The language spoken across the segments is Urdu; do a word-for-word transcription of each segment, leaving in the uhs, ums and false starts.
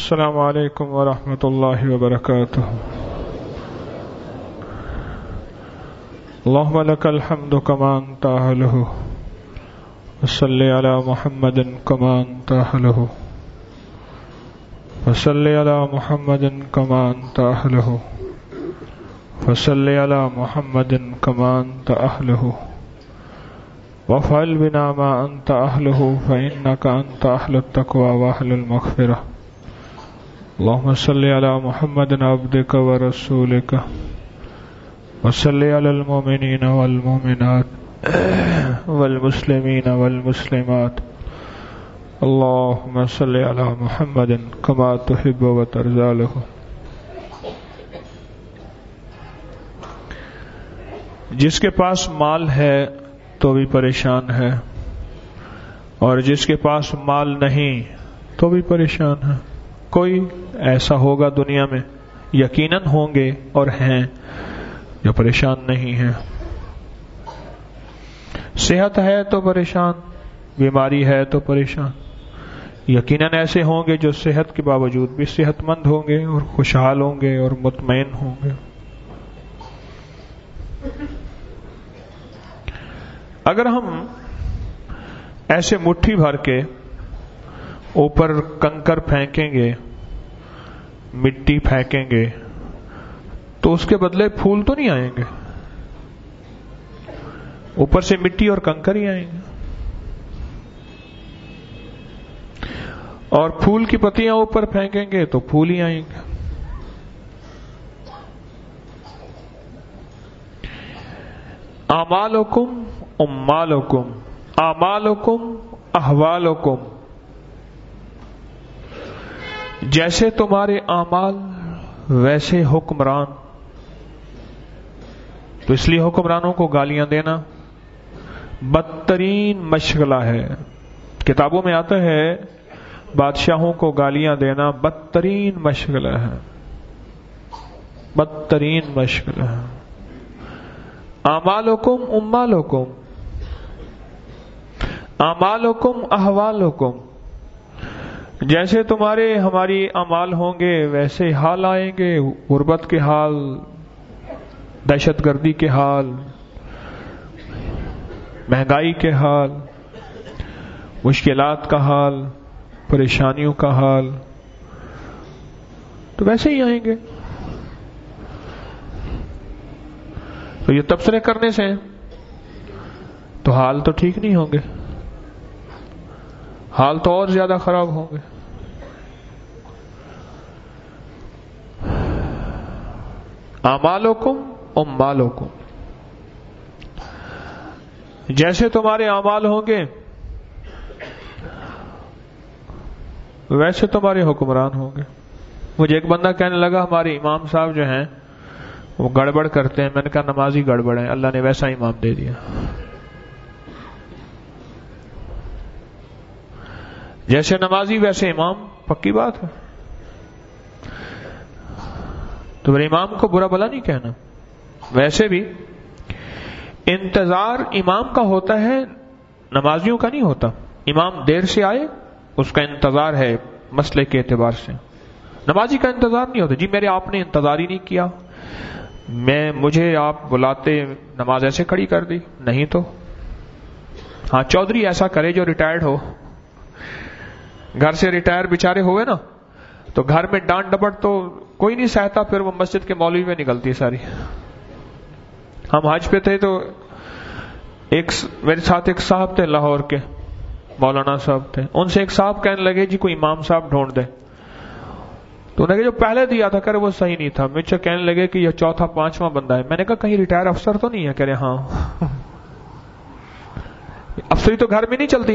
السلام علیکم ورحمۃ اللہ وبرکاتہ. اللهم لك الحمد كما انت اهله وصل على محمد كما انت اهله وصل على محمد كما انت اهله وصل على محمد كما انت اهله وافعل بنا ما انت اهله فانك انت اهل التقوى واهل المغفرة. اللهم صل على محمد عبدك ورسولك وصل على المؤمنين والمؤمنات والمسلمين والمسلمات. اللهم صل على محمد كما تحب وترضى له. جس کے پاس مال ہے تو بھی پریشان ہے، اور جس کے پاس مال نہیں تو بھی پریشان ہے. کوئی ایسا ہوگا دنیا میں، یقیناً ہوں گے اور ہیں، جو پریشان نہیں ہیں. صحت ہے تو پریشان، بیماری ہے تو پریشان. یقیناً ایسے ہوں گے جو صحت کے باوجود بھی صحت مند ہوں گے اور خوشحال ہوں گے اور مطمئن ہوں گے. اگر ہم ایسے مٹھی بھر کے اوپر کنکر پھینکیں گے، مٹی پھینکیں گے، تو اس کے بدلے پھول تو نہیں آئیں گے، اوپر سے مٹی اور کنکر ہی آئیں گے. اور پھول کی پتیاں اوپر پھینکیں گے تو پھول ہی آئیں گے. اعمالکم اموالکم اعمالکم احوالکم. جیسے تمہارے اعمال ویسے حکمران. تو اس لیے حکمرانوں کو گالیاں دینا بدترین مشغلہ ہے. کتابوں میں آتا ہے بادشاہوں کو گالیاں دینا بدترین مشغلہ ہے، بدترین مشغلہ ہے. اعمالکم اموالکم اعمالکم احوالکم. جیسے تمہارے ہماری اعمال ہوں گے ویسے حال آئیں گے. غربت کے حال، دہشت گردی کے حال، مہنگائی کے حال، مشکلات کا حال، پریشانیوں کا حال، تو ویسے ہی آئیں گے. تو یہ تبصرے کرنے سے تو حال تو ٹھیک نہیں ہوں گے، حال تو اور زیادہ خراب ہوں گے. اعمالکم اموالکم. جیسے تمہارے اعمال ہوں گے ویسے تمہارے حکمران ہوں گے. مجھے ایک بندہ کہنے لگا ہمارے امام صاحب جو ہیں وہ گڑبڑ کرتے ہیں. میں نے کہا نمازی گڑبڑ ہیں، اللہ نے ویسا امام دے دیا. جیسے نمازی ویسے امام، پکی بات ہے. تو میرے امام کو برا بلا نہیں کہنا. ویسے بھی انتظار امام کا ہوتا ہے، نمازیوں کا نہیں ہوتا. امام دیر سے آئے اس کا انتظار ہے مسئلے کے اعتبار سے. نمازی کا انتظار نہیں ہوتا. جی میرے آپ نے انتظار ہی نہیں کیا، میں مجھے آپ بلاتے نماز ایسے کھڑی کر دی. نہیں تو ہاں چودھری ایسا کرے جو ریٹائرڈ ہو، گھر سے ریٹائر بیچارے ہوئے نا، تو گھر میں ڈانٹ ڈپٹ تو کوئی نہیں سہتا، پھر وہ مسجد کے مولوی میں نکلتی ساری. ہم حج پہ تھے تو ایک میرے ساتھ ایک صاحب تھے لاہور کے، مولانا صاحب تھے. ان سے ایک صاحب کہنے لگے جی کوئی امام صاحب ڈھونڈ دے. تو انہوں نے جو پہلے دیا تھا کرے وہ صحیح نہیں تھا. مجھ سے کہنے لگے کہ یہ چوتھا پانچواں بندہ ہے. میں نے کہا کہیں ریٹائر افسر تو نہیں ہے؟ کہہ رہے ہاں. افسری تو گھر میں نہیں چلتی،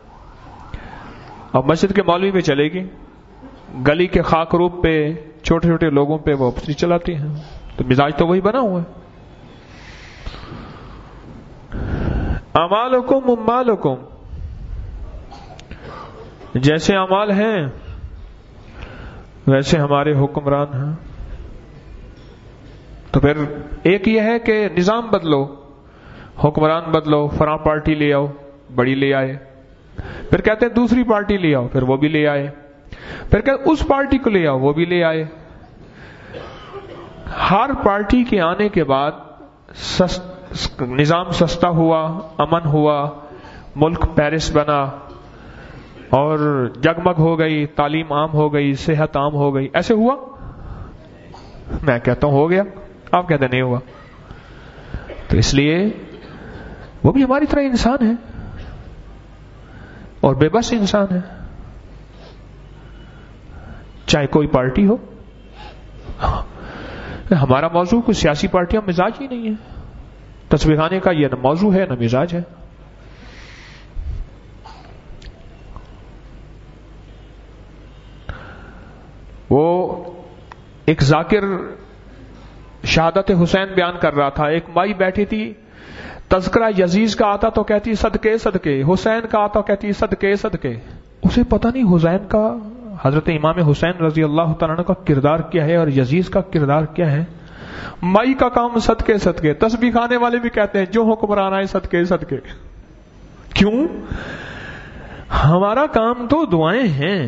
اب مسجد کے مولوی میں چلے گی. گلی کے خاک روپ پہ چھوٹے چھوٹے لوگوں پہ وہ افسری چلاتی ہیں. تو مزاج تو وہی بنا ہوا ہے. اعمالکم اموالکم. جیسے اعمال ہیں ویسے ہمارے حکمران ہیں. تو پھر ایک یہ ہے کہ نظام بدلو، حکمران بدلو. فلاں پارٹی لے آؤ، بڑی لے آئے. پھر کہتے ہیں دوسری پارٹی لے آؤ، پھر وہ بھی لے آئے. پھر کہ اس پارٹی کو لے آؤ، وہ بھی لے آئے. ہر پارٹی کے آنے کے بعد سست نظام سستا ہوا، امن ہوا، ملک پیرس بنا اور جگمگ ہو گئی، تعلیم عام ہو گئی، صحت عام ہو گئی. ایسے ہوا؟ میں کہتا ہوں ہو گیا، آپ کہتے نہیں ہوا. تو اس لیے وہ بھی ہماری طرح انسان ہے اور بے بس انسان ہے، چاہے کوئی پارٹی ہو. ہمارا موضوع کوئی سیاسی پارٹیاں مزاج ہی نہیں ہے، تصویر خانے کا یہ نہ موضوع ہے نہ مزاج ہے. وہ ایک ذاکر شہادت حسین بیان کر رہا تھا. ایک مائی بیٹھی تھی، تذکرہ یزید کا آتا تو کہتی صدقے صدقے، حسین کا آتا کہتی صدقے صدقے. اسے پتہ نہیں حسین کا، حضرت امام حسین رضی اللہ تعالیٰ عنہ کا کردار کیا ہے اور یزید کا کردار کیا ہے. مائی کا کام صدقے صدقے، تسبیح کھانے والے بھی کہتے ہیں جو حکمران آئے صدقے صدقے. کیوں؟ ہمارا کام تو دعائیں ہیں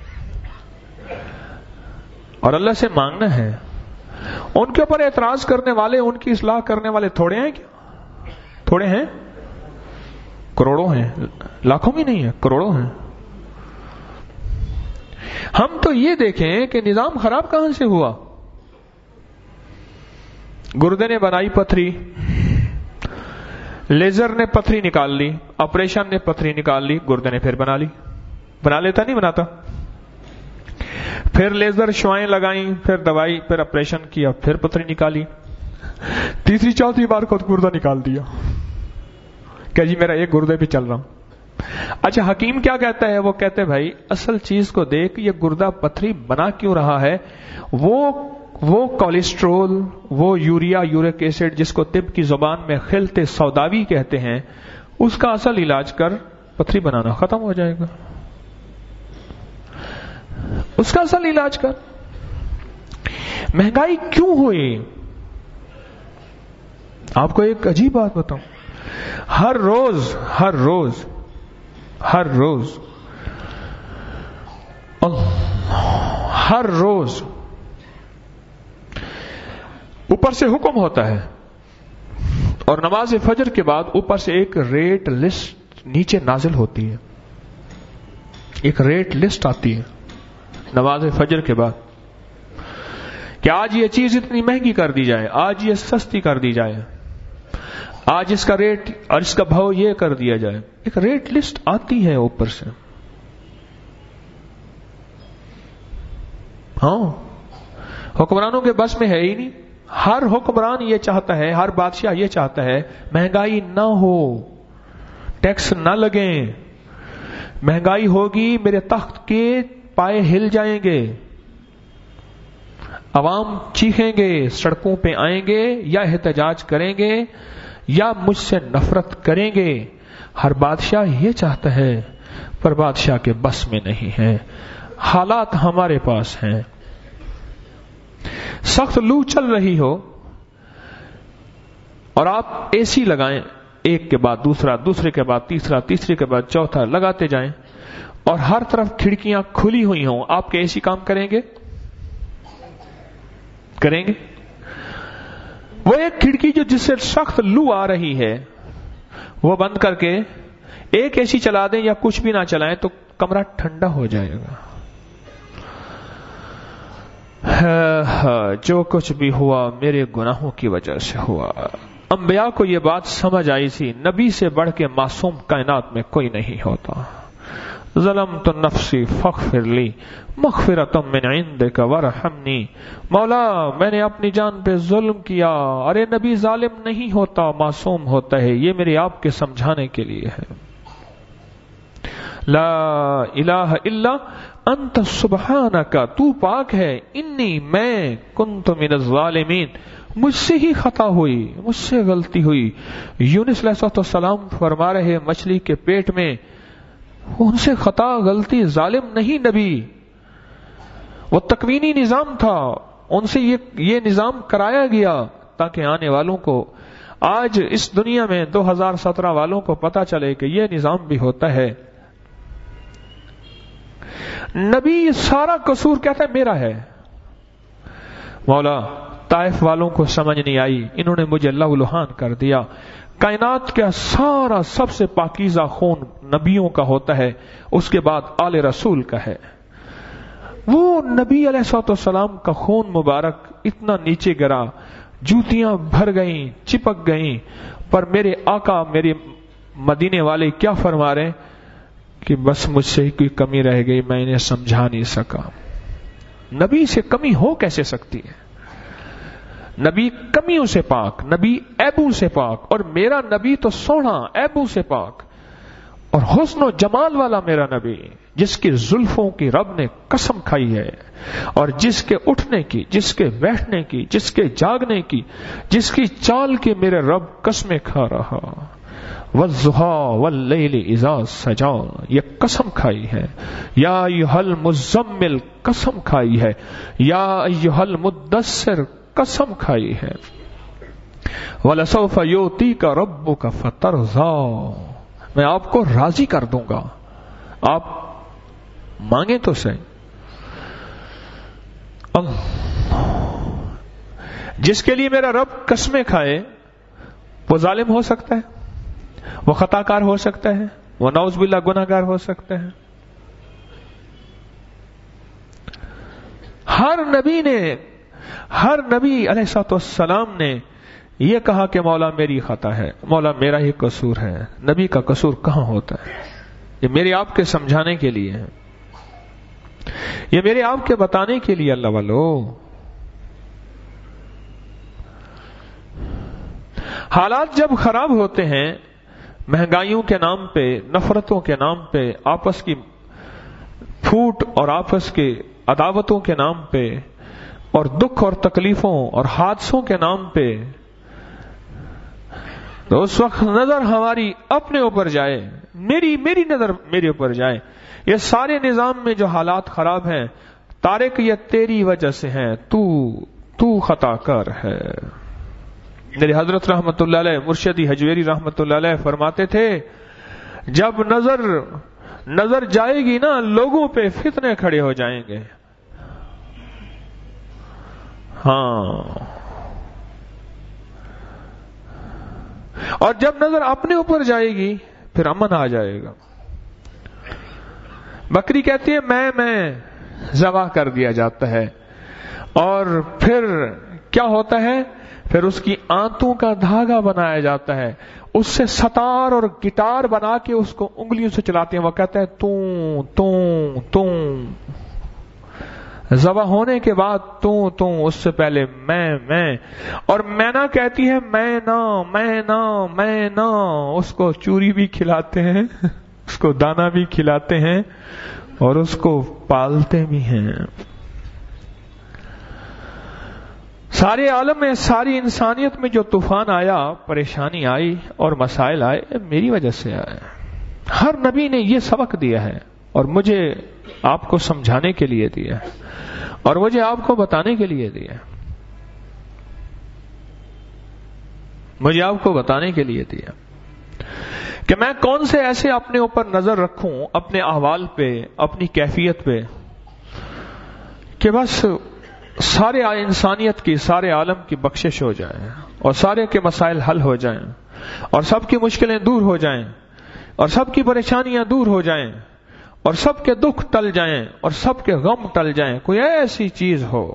اور اللہ سے مانگنا ہے. ان کے اوپر اعتراض کرنے والے، ان کی اصلاح کرنے والے تھوڑے ہیں کیا؟ تھوڑے ہیں؟ کروڑوں ہیں، لاکھوں بھی نہیں ہیں، کروڑوں ہیں. ہم تو یہ دیکھیں کہ نظام خراب کہاں سے ہوا. گردے نے بنائی پتھری، لیزر نے پتھری نکال لی، آپریشن نے پتھری نکال لی، گردے نے پھر بنا لی. بنا لیتا نہیں بناتا؟ پھر لیزر شوائیں لگائیں، پھر دوائی، پھر آپریشن کیا، پھر پتھری نکالی، تیسری چوتھی بار خود گردہ نکال دیا کہ جی میرا ایک گردے بھی چل رہا ہوں. اچھا حکیم کیا کہتا ہے؟ وہ کہتے بھائی اصل چیز کو دیکھ، یہ گردہ پتھری بنا کیوں رہا ہے؟ وہ وہ کولیسٹرول، وہ یوریا، یورک ایسڈ جس کو طب کی زبان میں خلط سوداوی کہتے ہیں، اس کا اصل علاج کر، پتھری بنانا ختم ہو جائے گا. اس کا اصل علاج کر. مہنگائی کیوں ہوئی؟ آپ کو ایک عجیب بات بتاؤں، ہر روز ہر روز ہر روز ہر روز اوپر سے حکم ہوتا ہے اور نماز فجر کے بعد اوپر سے ایک ریٹ لسٹ نیچے نازل ہوتی ہے. ایک ریٹ لسٹ آتی ہے نماز فجر کے بعد کہ آج یہ چیز اتنی مہنگی کر دی جائے، آج یہ سستی کر دی جائے، آج اس کا ریٹ اور اس کا بھاؤ یہ کر دیا جائے. ایک ریٹ لسٹ آتی ہے اوپر سے. ہاں حکمرانوں کے بس میں ہے ہی نہیں. ہر حکمران یہ چاہتا ہے، ہر بادشاہ یہ چاہتا ہے مہنگائی نہ ہو، ٹیکس نہ لگیں. مہنگائی ہوگی میرے تخت کے پائے ہل جائیں گے، عوام چیخیں گے، سڑکوں پہ آئیں گے، یا احتجاج کریں گے یا مجھ سے نفرت کریں گے. ہر بادشاہ یہ چاہتا ہے، پر بادشاہ کے بس میں نہیں ہے. حالات ہمارے پاس ہیں. سخت لو چل رہی ہو اور آپ اے سی لگائیں، ایک کے بعد دوسرا، دوسرے کے بعد تیسرا، تیسرے کے بعد چوتھا لگاتے جائیں اور ہر طرف کھڑکیاں کھلی ہوئی ہوں، آپ کے اے سی کام کریں گے؟ کریں گے؟ وہ ایک کھڑکی جو جس سے سخت لو آ رہی ہے وہ بند کر کے ایک اے سی چلا دیں یا کچھ بھی نہ چلائیں تو کمرہ ٹھنڈا ہو جائے گا. جو کچھ بھی ہوا میرے گناہوں کی وجہ سے ہوا. انبیاء کو یہ بات سمجھ آئی تھی، نبی سے بڑھ کے معصوم کائنات میں کوئی نہیں ہوتا. ظلمت نفسی فاغفر لی مغفرۃ من عندک وارحمنی. مولا میں نے اپنی جان پہ ظلم کیا. ارے نبی ظالم نہیں ہوتا، معصوم ہوتا ہے. یہ میرے آپ کے سمجھانے کے لیے ہے. لا الہ الا انت سبحانک، تو پاک ہے، انی میں کنت من الظالمین، مجھ سے ہی خطا ہوئی، مجھ سے غلطی ہوئی. یونس علیہ السلام فرما رہے مچھلی کے پیٹ میں، ان سے خطا غلطی، ظالم نہیں نبی. وہ تکوینی نظام تھا، ان سے یہ یہ نظام کرایا گیا تاکہ آنے والوں کو، آج اس دنیا میں دو ہزار سترہ والوں کو پتا چلے کہ یہ نظام بھی ہوتا ہے. نبی سارا قصور کہتا ہے میرا ہے. مولا طائف والوں کو سمجھ نہیں آئی, انہوں نے مجھے لہو لہان کر دیا. کائنات کا سارا سب سے پاکیزہ خون نبیوں کا ہوتا ہے, اس کے بعد آل رسول کا ہے. وہ نبی علیہ الصلوۃ والسلام کا خون مبارک اتنا نیچے گرا, جوتیاں بھر گئیں, چپک گئیں, پر میرے آقا میرے مدینے والے کیا فرما رہے کہ بس مجھ سے کوئی کمی رہ گئی, میں انہیں سمجھا نہیں سکا. نبی سے کمی ہو کیسے سکتی ہے؟ نبی کمیوں سے پاک, نبی عیبوں سے پاک, اور میرا نبی تو سونا عیبوں سے پاک اور حسن و جمال والا میرا نبی, جس کی زلفوں کی رب نے قسم کھائی ہے, اور جس کے اٹھنے کی, جس کے بیٹھنے کی, جس کے جاگنے کی, جس کی چال کے میرے رب قسمیں کھا رہا. والضحیٰ واللیل اذا سجا, یہ قسم کھائی ہے. یا ایھا المزمل قسم کھائی ہے. یا ایھا المدثر قسم کھائی ہے. وَلَسَوْفَ يُؤْتِيكَ رَبُّكَ فَتَرْضَىٰ, میں آپ کو راضی کر دوں گا, آپ مانگیں تو صحیح. جس کے لیے میرا رب قسمیں کھائے وہ ظالم ہو سکتا ہے, وہ خطا کار ہو سکتا ہے, وہ نعوذ باللہ گناہ گار ہو سکتا ہے. ہر نبی نے, ہر نبی علیہ الصلوۃ والسلام نے یہ کہا کہ مولا میری خطا ہے, مولا میرا ہی قصور ہے. نبی کا قصور کہاں ہوتا ہے؟ یہ میرے آپ کے سمجھانے کے لیے ہے, یہ میرے آپ کے بتانے کے لیے. اللہ والو, حالات جب خراب ہوتے ہیں, مہنگائیوں کے نام پہ, نفرتوں کے نام پہ, آپس کی پھوٹ اور آپس کی عداوتوں کے نام پہ, اور دکھ اور تکلیفوں اور حادثوں کے نام پہ, تو اس وقت نظر ہماری اپنے اوپر جائے, میری میری نظر میرے اوپر جائے. یہ سارے نظام میں جو حالات خراب ہیں طارق, یہ تیری وجہ سے ہیں, تو تو خطا کار ہے. میرے حضرت رحمت اللہ علیہ, مرشدی حجویری رحمت اللہ علیہ فرماتے تھے, جب نظر نظر جائے گی نا لوگوں پہ فتنے کھڑے ہو جائیں گے. ہاں, اور جب نظر اپنے اوپر جائے گی پھر امن آ جائے گا. بکری کہتی ہے میں میں ذبح کر دیا جاتا ہے, اور پھر کیا ہوتا ہے, پھر اس کی آنتوں کا دھاگا بنایا جاتا ہے, اس سے ستار اور گٹار بنا کے اس کو انگلیوں سے چلاتے ہیں. وہ کہتا ہے تو تو تو ذبح ہونے کے بعد تو تو اس سے پہلے میں میں اور مینا کہتی ہے میں نہ میں نہ میں نہ. اس کو چوری بھی کھلاتے ہیں, اس کو دانا بھی کھلاتے ہیں, اور اس کو پالتے بھی ہیں. سارے عالم میں, ساری انسانیت میں جو طوفان آیا, پریشانی آئی اور مسائل آئے, میری وجہ سے آئے. ہر نبی نے یہ سبق دیا ہے, اور مجھے آپ کو سمجھانے کے لیے دیا ہے, اور مجھے آپ کو بتانے کے لیے دیا ہے. مجھے آپ کو بتانے کے لیے دیا کہ میں کون سے ایسے اپنے اوپر نظر رکھوں, اپنے احوال پہ, اپنی کیفیت پہ, کہ بس سارے انسانیت کی, سارے عالم کی بخشش ہو جائے, اور سارے کے مسائل حل ہو جائیں, اور سب کی مشکلیں دور ہو جائیں, اور سب کی پریشانیاں دور ہو جائیں, اور سب کے دکھ ٹل جائیں, اور سب کے غم ٹل جائیں. کوئی ایسی چیز ہو.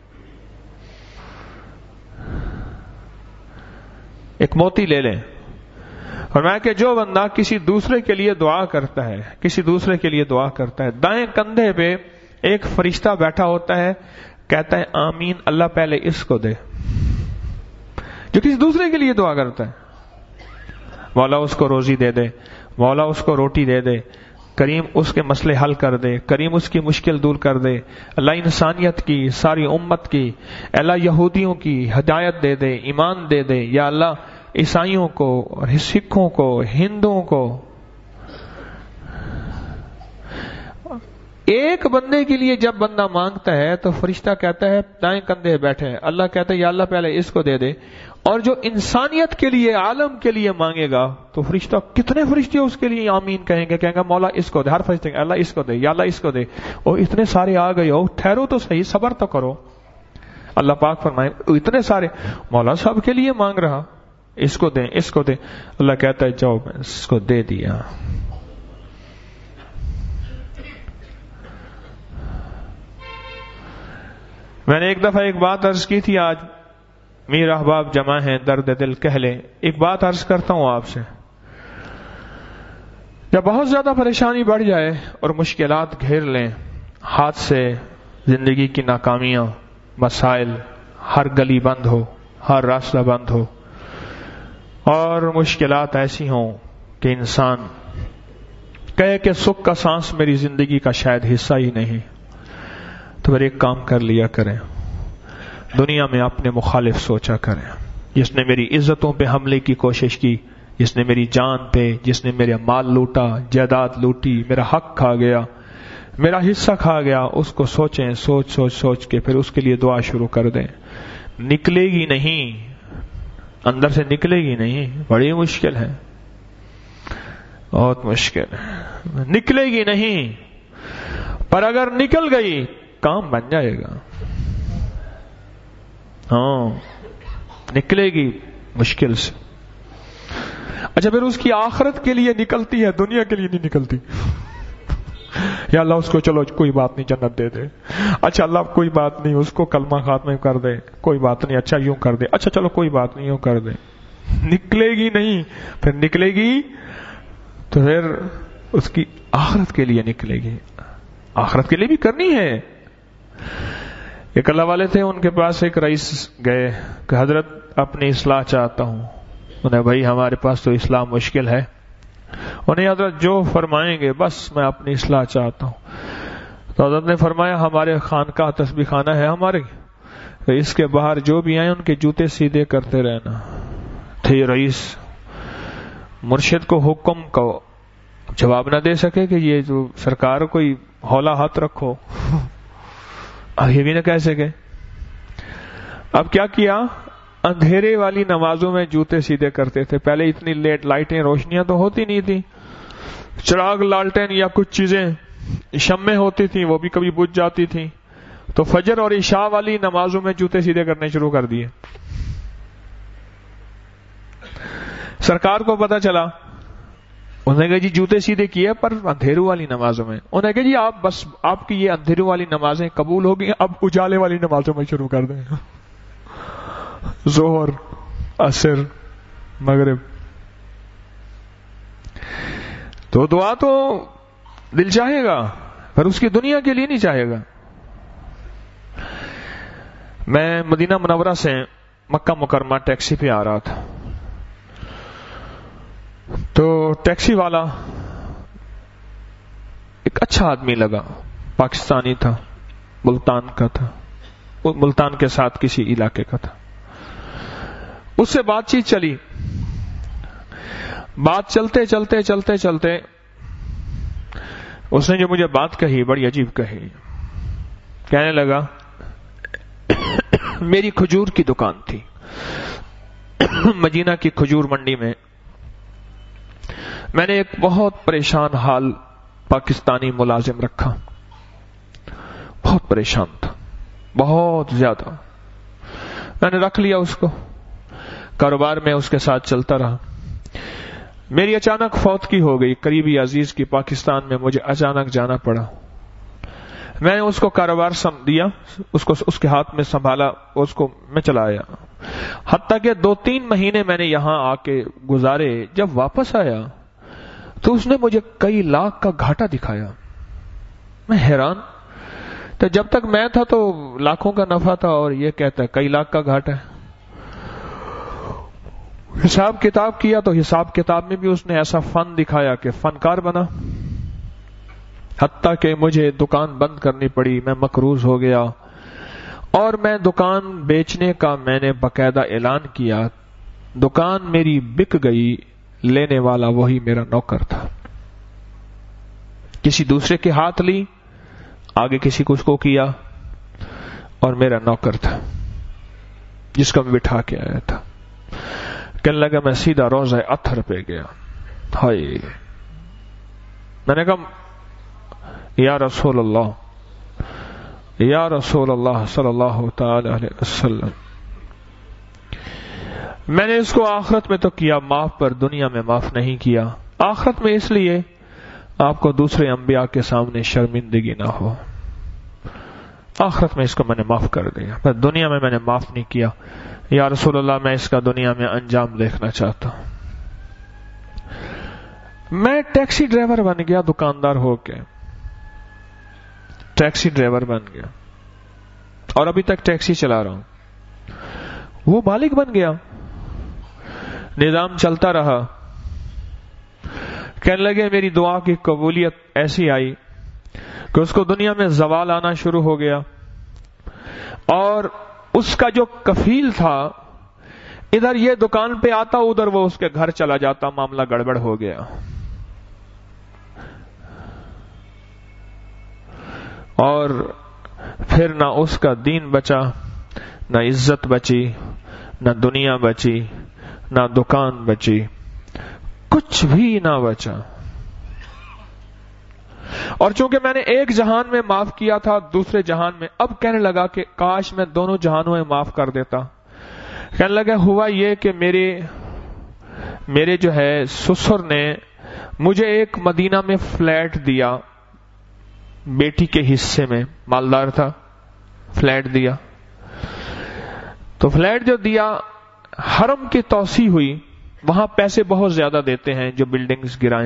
ایک موتی لے لیں, اور میں کہ جو بندہ کسی دوسرے کے لیے دعا کرتا ہے, کسی دوسرے کے لیے دعا کرتا ہے, دائیں کندھے پہ ایک فرشتہ بیٹھا ہوتا ہے, کہتا ہے آمین, اللہ پہلے اس کو دے. جو کسی دوسرے کے لیے دعا کرتا ہے, مولا اس کو روزی دے دے, مولا اس کو روٹی دے دے, کریم اس کے مسئلے حل کر دے, کریم اس کی مشکل دور کر دے, اللہ انسانیت کی, ساری امت کی, اللہ یہودیوں کی ہدایت دے دے, ایمان دے دے, یا اللہ عیسائیوں کو, سکھوں کو, ہندوؤں کو. ایک بندے کے لیے جب بندہ مانگتا ہے تو فرشتہ کہتا ہے دائیں کندھے بیٹھے ہیں، اللہ کہتا ہے یا اللہ پہلے اس کو دے دے. اور جو انسانیت کے لیے، عالم کے لیے مانگے گا تو فرشتہ، کتنے فرشتے اس کے لیے آمین کہیں گے، کہیں گے مولا اس کو دے. ہر فرشتے کہیں اللہ اس کو دے، یا اللہ اس کو دے. اور اتنے سارے آ گئے ہو، ٹھہرو تو صحیح، صبر تو کرو. اللہ پاک فرمائے اتنے سارے، مولا سب کے لیے مانگ رہا، اس کو دیں، اس کو دیں. اللہ کہتا ہے جاؤ میں اس کو دے دیا. میں نے ایک دفعہ ایک بات عرض کی تھی، آج میر احباب جمع ہیں، درد دل کہہ لیں. ایک بات عرض کرتا ہوں آپ سے، جب بہت زیادہ پریشانی بڑھ جائے اور مشکلات گھیر لیں، ہاتھ سے زندگی کی ناکامیاں، مسائل، ہر گلی بند ہو، ہر راستہ بند ہو، اور مشکلات ایسی ہوں کہ انسان کہے کہ سکھ کا سانس میری زندگی کا شاید حصہ ہی نہیں، تو پھر ایک کام کر لیا کریں، دنیا میں اپنے مخالف سوچا کریں. جس نے میری عزتوں پہ حملے کی کوشش کی، جس نے میری جان پہ، جس نے میرا مال لوٹا، جائیداد لوٹی، میرا حق کھا گیا، میرا حصہ کھا گیا، اس کو سوچیں، سوچ سوچ سوچ کے پھر اس کے لیے دعا شروع کر دیں. نکلے گی نہیں، اندر سے نکلے گی نہیں، بڑی مشکل ہے، بہت مشکل ہے، نکلے گی نہیں، پر اگر نکل گئی کام بن جائے گا. ہاں نکلے گی مشکل سے. اچھا پھر اس کی آخرت کے لیے نکلتی ہے، دنیا کے لیے نہیں نکلتی. یا اللہ اس کو چلو کوئی بات نہیں جنت دے دے، اچھا اللہ کوئی بات نہیں اس کو کلمہ خاتمہ کر دے، کوئی بات نہیں اچھا یوں کر دے، اچھا چلو کوئی بات نہیں یوں کر دے. نکلے گی نہیں، پھر نکلے گی تو پھر اس کی آخرت کے لیے نکلے گی، آخرت کے لیے بھی کرنی ہے. ایک اللہ والے تھے، ان کے پاس ایک رئیس گئے کہ حضرت اپنی اصلاح چاہتا ہوں. انہیں بھائی ہمارے پاس تو اصلاح مشکل ہے. انہیں حضرت جو فرمائیں گے بس میں اپنی اصلاح چاہتا ہوں. تو حضرت نے فرمایا ہمارے خانقاہ تسبیح خانہ ہے ہمارے، اس کے باہر جو بھی آئیں ان کے جوتے سیدھے کرتے رہنا. تھے رئیس، مرشد کو حکم کو جواب نہ دے سکے کہ یہ جو سرکار کوئی ہولا ہاتھ رکھو، یہ بھی نہ کہہ سکے. اب کیا کیا، اندھیرے والی نمازوں میں جوتے سیدھے کرتے تھے. پہلے اتنی لیٹ لائٹیں روشنیاں تو ہوتی نہیں تھی، چراغ لالٹین یا کچھ چیزیں شمیں ہوتی تھیں وہ بھی کبھی بجھ جاتی تھیں. تو فجر اور عشاء والی نمازوں میں جوتے سیدھے کرنے شروع کر دیے. سرکار کو پتا چلا، انہوں نے کہا جی جوتے سیدھے کیے پر اندھیروں والی نمازوں میں. انہوں نے کہا جی آپ بس آپ کی یہ اندھیروں والی نمازیں قبول ہو گئی، اب اجالے والی نمازوں میں شروع کر دیں، ظہر، عصر، مغرب. تو دعا تو دل چاہے گا پر اس کی دنیا کے لیے نہیں چاہے گا. میں مدینہ منورہ سے مکہ مکرمہ ٹیکسی پہ آ رہا تھا، تو ٹیکسی والا ایک اچھا آدمی لگا، پاکستانی تھا، ملتان کا تھا، ملتان کے ساتھ کسی علاقے کا تھا. اس سے بات چیت چلی، بات چلتے چلتے چلتے چلتے اس نے جو مجھے بات کہی بڑی عجیب کہی. کہنے لگا میری کھجور کی دکان تھی مدینہ کی کھجور منڈی میں. میں نے ایک بہت پریشان حال پاکستانی ملازم رکھا، بہت پریشان تھا، بہت زیادہ. میں نے رکھ لیا اس کو، کاروبار میں اس کے ساتھ چلتا رہا. میری اچانک فوت کی ہو گئی، قریبی عزیز کی، پاکستان میں مجھے اچانک جانا پڑا. میں نے اس کو کاروبار سم دیا، اس کو اس کے ہاتھ میں سنبھالا، اس کو میں چلا آیا. حتیٰ کہ دو تین مہینے میں نے یہاں آ کے گزارے. جب واپس آیا تو اس نے مجھے کئی لاکھ کا گھاٹا دکھایا. میں حیران، تو جب تک میں تھا تو لاکھوں کا نفع تھا اور یہ کہتا ہے کئی لاکھ کا گھاٹا ہے. حساب کتاب کیا تو حساب کتاب میں بھی اس نے ایسا فن دکھایا کہ فنکار بنا. حتیٰ کہ مجھے دکان بند کرنی پڑی، میں مقروض ہو گیا اور میں دکان بیچنے کا میں نے باقاعدہ اعلان کیا. دکان میری بک گئی، لینے والا وہی میرا نوکر تھا. کسی دوسرے کے ہاتھ لی آگے کسی کو اس کو کیا، اور میرا نوکر تھا جس کو میں بٹھا کے آیا تھا. کہنے لگا میں سیدھا روضہ اطہر پہ گیا. ہائے، میں نے کہا یا رسول اللہ، یا رسول اللہ صلی اللہ تعالی علیہ وسلم، میں نے اس کو آخرت میں تو کیا معاف، پر دنیا میں معاف نہیں کیا. آخرت میں اس لیے آپ کو دوسرے انبیاء کے سامنے شرمندگی نہ ہو. آخرت میں اس کو میں نے معاف کر دیا، پر دنیا میں میں نے معاف نہیں کیا. یا رسول اللہ، میں اس کا دنیا میں انجام دیکھنا چاہتا ہوں. میں ٹیکسی ڈرائیور بن گیا، دکاندار ہو کے ٹیکسی ڈرائیور بن گیا، اور ابھی تک ٹیکسی چلا رہا ہوں. وہ مالک بن گیا، نظام چلتا رہا. کہنے لگے میری دعا کی قبولیت ایسی آئی کہ اس کو دنیا میں زوال آنا شروع ہو گیا، اور اس کا جو کفیل تھا ادھر یہ دکان پہ آتا، ادھر وہ اس کے گھر چلا جاتا. معاملہ گڑبڑ ہو گیا. اور پھر نہ اس کا دین بچا، نہ عزت بچی، نہ دنیا بچی، نہ دکان بچی، کچھ بھی نہ بچا. اور چونکہ میں نے ایک جہان میں معاف کیا تھا، دوسرے جہان میں اب کہنے لگا کہ کاش میں دونوں جہانوں میں معاف کر دیتا. کہنے لگا ہوا یہ کہ میرے میرے جو ہے سسر نے مجھے ایک مدینہ میں فلیٹ دیا، بیٹی کے حصے میں، مالدار تھا، فلیٹ دیا. تو فلیٹ جو دیا، حرم کی توسیع ہوئی، وہاں پیسے بہت زیادہ دیتے ہیں جو بلڈنگز گرائیں.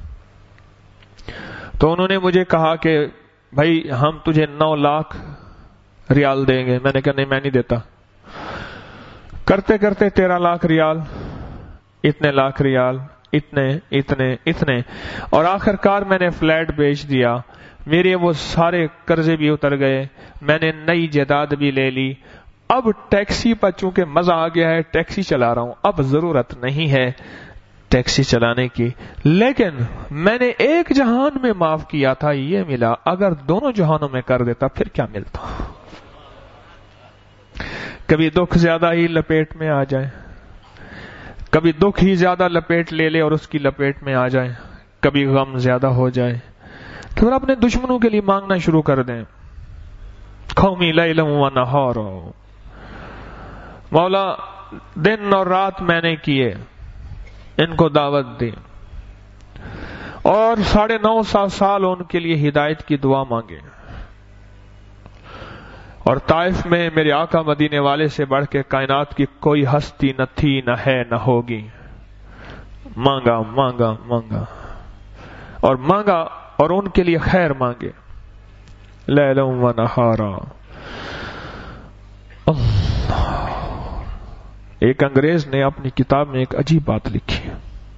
تو انہوں نے مجھے کہا کہ بھائی ہم تجھے نو لاکھ ریال دیں گے. میں نے کہا نہیں، میں نہیں دیتا. کرتے کرتے تیرہ لاکھ ریال، اتنے لاکھ ریال، اتنے اتنے اتنے اور آخر کار میں نے فلیٹ بیچ دیا. میرے وہ سارے قرضے بھی اتر گئے، میں نے نئی جائیداد بھی لے لی. اب ٹیکسی پر چونکہ مزہ آ گیا ہے، ٹیکسی چلا رہا ہوں، اب ضرورت نہیں ہے ٹیکسی چلانے کی. لیکن میں نے ایک جہان میں معاف کیا تھا، یہ ملا. اگر دونوں جہانوں میں کر دیتا پھر کیا ملتا؟ کبھی دکھ زیادہ ہی لپیٹ میں آ جائے، کبھی دکھ ہی زیادہ لپیٹ لے لے اور اس کی لپیٹ میں آ جائے، کبھی غم زیادہ ہو جائے تو پھر اپنے دشمنوں کے لیے مانگنا شروع کر دیں. قومی لیلا و نہارا، مولا دن اور رات میں نے کیے، ان کو دعوت دی، اور ساڑھے نو سو سال ان کے لیے ہدایت کی دعا مانگے. اور طائف میں میرے آقا مدینے والے سے بڑھ کے کائنات کی کوئی ہستی نہ تھی، نہ ہے، نہ ہوگی. مانگا مانگا مانگا اور مانگا، اور ان کے لیے خیر مانگے. لیلا و نہارا. اللہ. ایک انگریز نے اپنی کتاب میں ایک عجیب بات لکھی.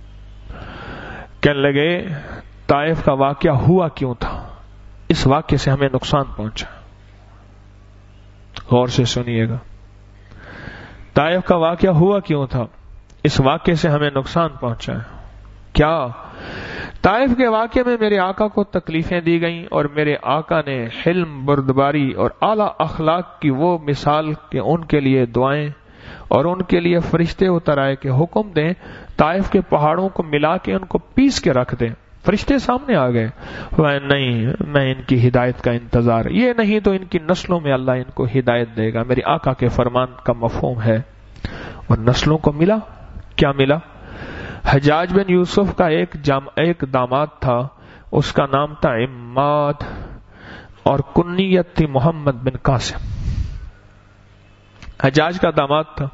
کہنے لگے طائف کا واقعہ ہوا کیوں تھا، اس واقعے سے ہمیں نقصان پہنچا. غور سے سنیے گا. طائف کا واقعہ ہوا کیوں تھا، اس واقعے سے ہمیں نقصان پہنچا ہے. کیا؟ طائف کے واقعے میں میرے آقا کو تکلیفیں دی گئیں، اور میرے آقا نے حلم، بردباری اور اعلی اخلاق کی وہ مثال کہ ان کے لیے دعائیں اور ان کے لیے فرشتے اتر آئے کہ حکم دیں طائف کے پہاڑوں کو ملا کے ان کو پیس کے رکھ دیں. فرشتے سامنے آ گئے. نہیں، میں ان کی ہدایت کا انتظار، یہ نہیں تو ان کی نسلوں میں اللہ ان کو ہدایت دے گا. میرے آقا کے فرمان کا مفہوم ہے. اور نسلوں کو ملا. کیا ملا؟ حجاج بن یوسف کا ایک جام ایک داماد تھا، اس کا نام تھا عماد، اور کنیت تھی محمد بن قاسم. حجاج کا داماد تھا،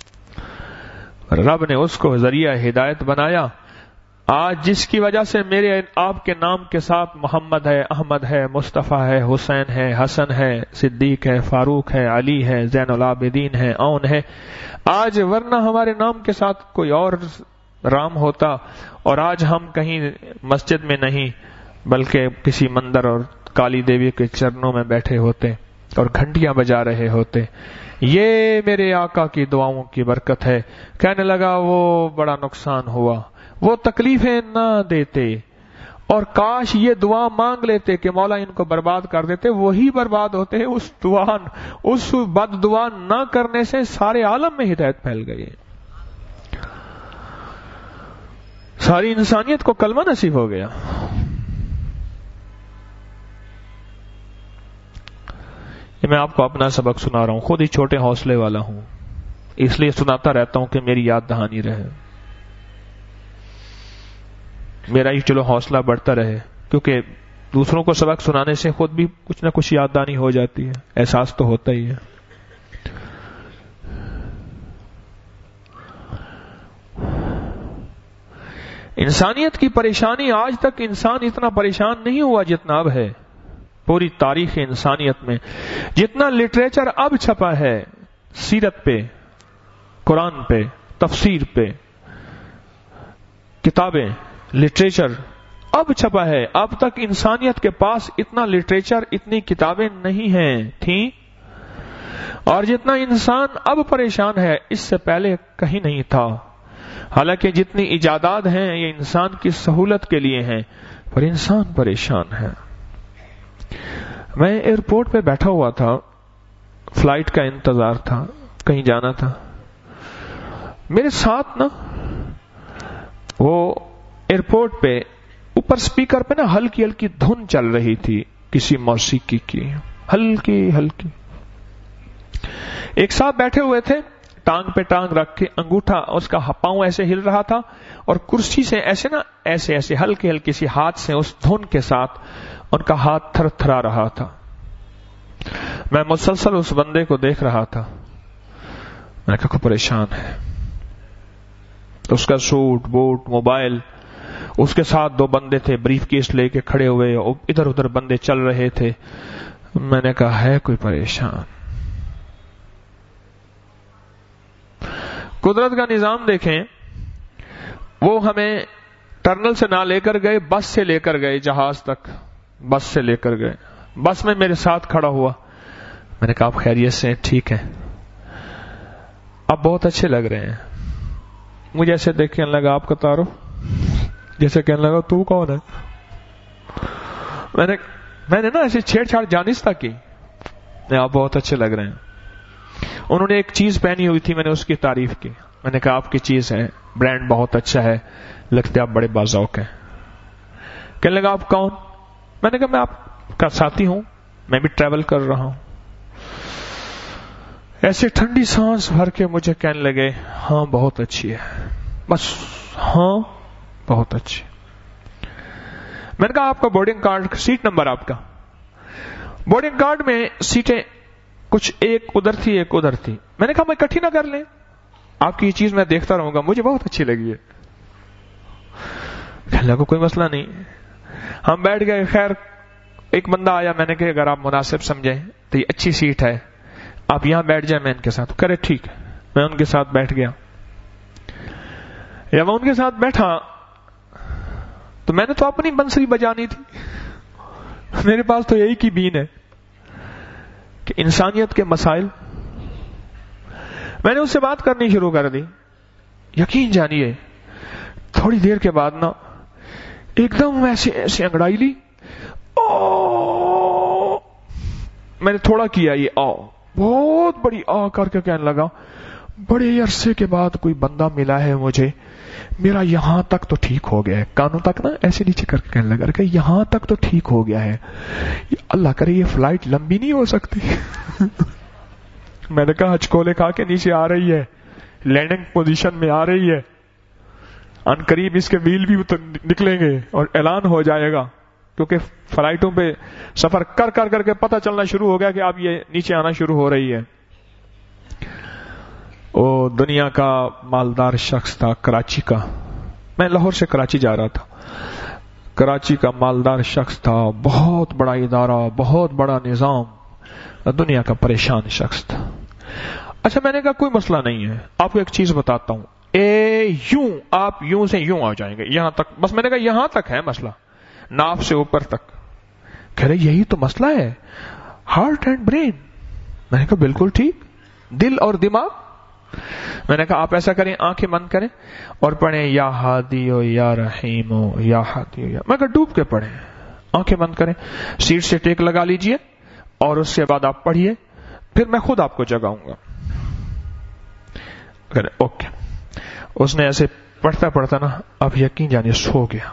رب نے اس کو ذریعہ ہدایت بنایا. آج جس کی وجہ سے میرے آپ کے نام کے ساتھ محمد ہے، احمد ہے، مصطفیٰ ہے، حسین ہے، حسن ہے، صدیق ہے، فاروق ہے، علی ہے، زین العابدین ہے، اون ہے. آج ورنہ ہمارے نام کے ساتھ کوئی اور رام ہوتا، اور آج ہم کہیں مسجد میں نہیں بلکہ کسی مندر اور کالی دیوی کے چرنوں میں بیٹھے ہوتے اور گھنٹیاں بجا رہے ہوتے. یہ میرے آقا کی دعاؤں کی برکت ہے. کہنے لگا وہ بڑا نقصان ہوا، وہ تکلیفیں نہ دیتے اور کاش یہ دعا مانگ لیتے کہ مولا ان کو برباد کر دیتے، وہی برباد ہوتے ہیں۔ اس دعا اس بد دعا نہ کرنے سے سارے عالم میں ہدایت پھیل گئی، ساری انسانیت کو کلمہ نصیب ہو گیا۔ یہ میں آپ کو اپنا سبق سنا رہا ہوں، خود ہی چھوٹے حوصلے والا ہوں، اس لیے سناتا رہتا ہوں کہ میری یاد دہانی رہے، میرا ہی چلو حوصلہ بڑھتا رہے، کیونکہ دوسروں کو سبق سنانے سے خود بھی کچھ نہ کچھ یاد دہانی ہو جاتی ہے، احساس تو ہوتا ہی ہے۔ انسانیت کی پریشانی، آج تک انسان اتنا پریشان نہیں ہوا جتنا اب ہے۔ پوری تاریخ انسانیت میں جتنا لٹریچر اب چھپا ہے سیرت پہ، قرآن پہ، تفسیر پہ، کتابیں، لٹریچر اب چھپا ہے، اب تک انسانیت کے پاس اتنا لٹریچر، اتنی کتابیں نہیں ہیں تھیں، اور جتنا انسان اب پریشان ہے اس سے پہلے کہیں نہیں تھا۔ حالانکہ جتنی ایجادات ہیں یہ انسان کی سہولت کے لیے ہیں، پر انسان پریشان ہے۔ میں ایئرپورٹ پہ بیٹھا ہوا تھا، فلائٹ کا انتظار تھا، کہیں جانا تھا، میرے ساتھ نا وہ ایئرپورٹ پہ اوپر سپیکر پہ نا ہلکی ہلکی دھن چل رہی تھی کسی موسیقی کی، ہلکی ہلکی۔ ایک صاحب بیٹھے ہوئے تھے، ٹانگ پہ ٹانگ رکھ کے، انگوٹھا اس کا پاؤں ایسے ہل رہا تھا، اور کرسی سے ایسے نا ایسے ایسے ہلکے ہلکے سی ہاتھ سے اس دھن کے ساتھ ان کا ہاتھ تھر تھرا رہا تھا۔ میں مسلسل اس بندے کو دیکھ رہا تھا، میں نے کہا کو پریشان ہے، اس کا سوٹ بوٹ موبائل، اس کے ساتھ دو بندے تھے بریف کیس لے کے کھڑے ہوئے، ادھر ادھر بندے چل رہے تھے۔ میں نے کہا ہے کوئی پریشان۔ قدرت کا نظام دیکھیں، وہ ہمیں ٹرنل سے نہ لے کر گئے، بس سے لے کر گئے، جہاز تک بس سے لے کر گئے۔ بس میں میرے ساتھ کھڑا ہوا، میں نے کہا آپ خیریت سے؟ ٹھیک ہے، آپ بہت اچھے لگ رہے ہیں۔ مجھے ایسے دیکھ کے لگا آپ کا تعارف، جیسے کہنے لگا تو کون ہے؟ میں نے میں نے نا ایسے چھیڑ چھاڑ جانستہ کی، نہیں آپ بہت اچھے لگ رہے ہیں۔ انہوں نے ایک چیز پہنی ہوئی تھی، میں نے اس کی تعریف کی، میں نے کہا آپ کی چیز ہے، برانڈ بہت اچھا ہے، لگتے آپ بڑے باذوق ہیں۔ کہنے لگا آپ کون؟ میں نے کہا میں آپ کا ساتھی ہوں، میں بھی ٹریول کر رہا ہوں۔ ایسے ٹھنڈی سانس بھر کے مجھے کہنے لگے ہاں بہت اچھی ہے، بس ہاں بہت اچھی۔ میں نے کہا آپ کا بورڈنگ کارڈ، سیٹ نمبر آپ کا؟ بورڈنگ کارڈ میں سیٹیں کچھ ایک ادھر تھی ایک ادھر تھی۔ میں نے کہا میں اکٹھی نہ کر لیں، آپ کی یہ چیز میں دیکھتا رہوں گا، مجھے بہت اچھی لگی ہے۔ کہنے لگا کوئی مسئلہ نہیں۔ ہم بیٹھ گئے، خیر ایک بندہ آیا، میں نے کہا اگر آپ مناسب سمجھیں تو یہ اچھی سیٹ ہے، آپ یہاں بیٹھ جائیں میں ان کے ساتھ۔ کرے ٹھیک ہے، میں ان کے ساتھ بیٹھ گیا۔ یا میں ان کے ساتھ بیٹھا تو میں نے تو اپنی بنسری بجانی تھی، میرے پاس تو یہی کی بین ہے کہ انسانیت کے مسائل۔ میں نے اس سے بات کرنی شروع کر دی، یقین جانیے تھوڑی دیر کے بعد نا ایک دم ایسے ایسے انگڑائی لی، او میں نے تھوڑا کیا، یہ آ بہت بڑی آ کر کے کہنے لگا بڑے عرصے کے بعد کوئی بندہ ملا ہے مجھے، میرا یہاں تک تو ٹھیک ہو گیا ہے، کانوں تک نا ایسے نیچے کر کے کہنے لگا کہ یہاں تک تو ٹھیک ہو گیا ہے، اللہ کرے یہ فلائٹ لمبی نہیں ہو سکتی۔ میں نے کہا ہچکولے کھا کے نیچے آ رہی ہے، لینڈنگ پوزیشن میں آ رہی ہے، ان قریب اس کے ویل بھی نکلیں گے اور اعلان ہو جائے گا، کیونکہ فلائٹوں پہ سفر کر کر کر کے پتہ چلنا شروع ہو گیا کہ اب یہ نیچے آنا شروع ہو رہی ہے۔ وہ دنیا کا مالدار شخص تھا، کراچی کا، میں لاہور سے کراچی جا رہا تھا، کراچی کا مالدار شخص تھا، بہت بڑا ادارہ، بہت بڑا نظام، دنیا کا پریشان شخص تھا۔ اچھا میں نے کہا کوئی مسئلہ نہیں ہے، آپ کو ایک چیز بتاتا ہوں، اے یوں آپ یوں سے یوں آ جائیں گے یہاں تک، بس میں نے کہا یہاں تک ہے مسئلہ، ناف سے اوپر تک۔ کہہ رہے یہی تو مسئلہ ہے، ہارٹ اینڈ برین۔ میں نے کہا بالکل ٹھیک، دل اور دماغ؟ میں نے کہا آپ ایسا کریں، آنکھیں بند کریں اور پڑھیں یا ہادیو یا رحیمو یا ہادیو یا، میں کہا ڈوب کے پڑھیں، آنکھیں بند کریں، سیٹ سے ٹیک لگا لیجئے اور اس کے بعد آپ پڑھیے، پھر میں خود آپ کو جگاؤں گا۔ اوکے، اس نے ایسے پڑھتا پڑھتا نا اب یقین جانے سو گیا،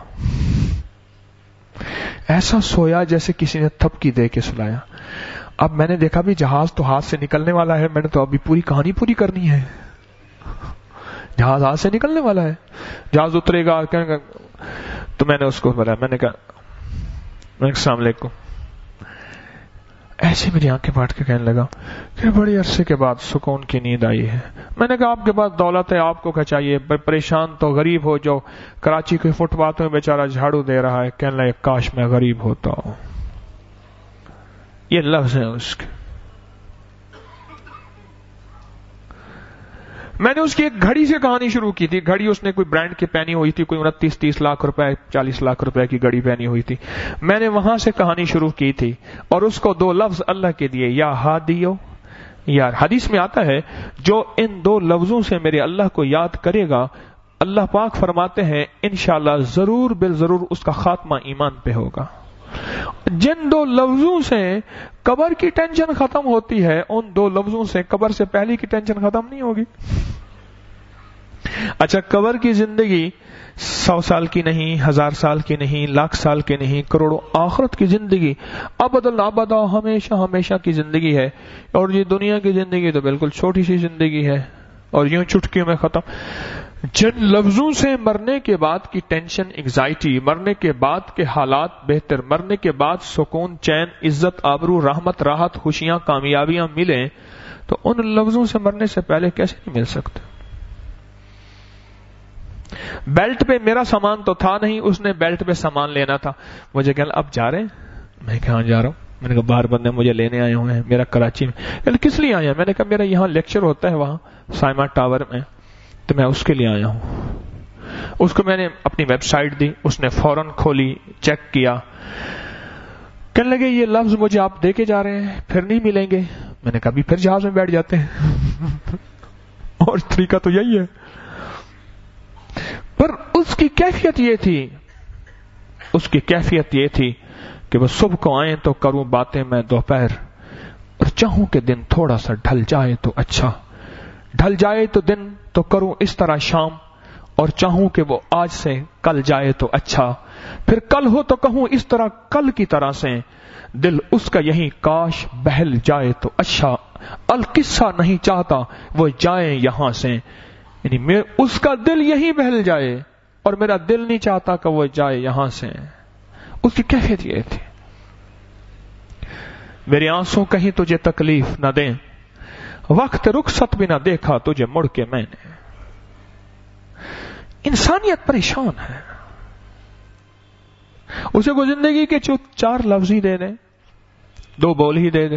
ایسا سویا جیسے کسی نے تھپکی دے کے سلایا۔ اب میں نے دیکھا بھی جہاز تو ہاتھ سے نکلنے والا ہے، میں نے تو ابھی پوری کہانی پوری کرنی ہے، جہاز ہاتھ سے نکلنے والا ہے، جہاز اترے گا، تو میں نے اس کو بولا، میں نے کہا السلام علیکم، ایسے میری آنکھیں پھاٹ کے کہنے لگا کہ بڑی عرصے کے بعد سکون کی نیند آئی ہے۔ میں نے کہا آپ کے پاس دولت ہے، آپ کو کیا چاہیے؟ پریشان تو غریب ہو جو کراچی کے فٹ پاتھ میں بیچارہ جھاڑو دے رہا ہے، کہنے لگا کاش میں غریب ہوتا ہوں۔ یہ لفظ ہے اس کے۔ میں نے اس کی ایک گھڑی سے کہانی شروع کی تھی، گھڑی اس نے کوئی برانڈ کی پہنی ہوئی تھی، کوئی انتیس تیس لاکھ روپے چالیس لاکھ روپے کی گھڑی پہنی ہوئی تھی، میں نے وہاں سے کہانی شروع کی تھی اور اس کو دو لفظ اللہ کے دیے، یا ہادیو یار۔ حدیث میں آتا ہے جو ان دو لفظوں سے میرے اللہ کو یاد کرے گا، اللہ پاک فرماتے ہیں انشاءاللہ ضرور بالضرور اس کا خاتمہ ایمان پہ ہوگا۔ جن دو لفظوں سے قبر کی ٹینشن ختم ہوتی ہے، ان دو لفظوں سے قبر سے پہلے کی ٹینشن ختم نہیں ہوگی۔ اچھا، قبر کی زندگی سو سال کی نہیں، ہزار سال کی نہیں، لاکھ سال کی نہیں، کروڑوں، آخرت کی زندگی ابد الابدا ہمیشہ ہمیشہ کی زندگی ہے، اور یہ دنیا کی زندگی تو بالکل چھوٹی سی زندگی ہے اور یوں چٹکیوں میں ختم۔ جن لفظوں سے مرنے کے بعد کی ٹینشن، انگزائٹی، مرنے کے بعد کے حالات بہتر، مرنے کے بعد سکون، چین، عزت، آبرو، رحمت، راحت، خوشیاں، کامیابیاں ملیں، تو ان لفظوں سے مرنے سے پہلے کیسے نہیں مل سکتے؟ بیلٹ پہ میرا سامان تو تھا نہیں، اس نے بیلٹ پہ سامان لینا تھا، مجھے کہا اب جا رہے ہیں؟ میں کہاں جا رہا ہوں؟ میں نے کہا باہر بندے مجھے لینے آئے ہوئے ہیں، میرا کراچی میں۔ کس لیے آیا؟ میں نے کہا میرا یہاں لیکچر ہوتا ہے وہاں سائما ٹاور میں، تو میں اس کے لیے آیا ہوں۔ اس کو میں نے اپنی ویب سائٹ دی، اس نے فوراً کھولی، چیک کیا، کہنے لگے یہ لفظ مجھے آپ دے کے جا رہے ہیں، پھر نہیں ملیں گے۔ میں نے کہا بھی پھر جہاز میں بیٹھ جاتے ہیں اور طریقہ تو یہی ہے۔ پر اس کی کیفیت یہ تھی، اس کی کیفیت یہ تھی کہ وہ صبح کو آئیں تو کروں باتیں میں دوپہر، اور چاہوں کہ دن تھوڑا سا ڈھل جائے تو اچھا، ڈھل جائے تو دن تو کروں اس طرح شام، اور چاہوں کہ وہ آج سے کل جائے تو اچھا، پھر کل ہو تو کہوں اس طرح کل کی طرح سے، دل اس کا یہی کاش بہل جائے تو اچھا، القصہ نہیں چاہتا وہ جائیں یہاں سے، یعنی میں اس کا دل یہی بہل جائے اور میرا دل نہیں چاہتا کہ وہ جائے یہاں سے۔ اس کی کیفیت یہ تھی، میرے آنسوں کہیں تجھے تکلیف نہ دیں، وقت رخصت بھی نہ دیکھا تجھے مڑ کے میں نے۔ انسانیت پریشان ہے، اسے کو زندگی کے جو چار لفظ ہی دے دیں، دو بول ہی دے دیں،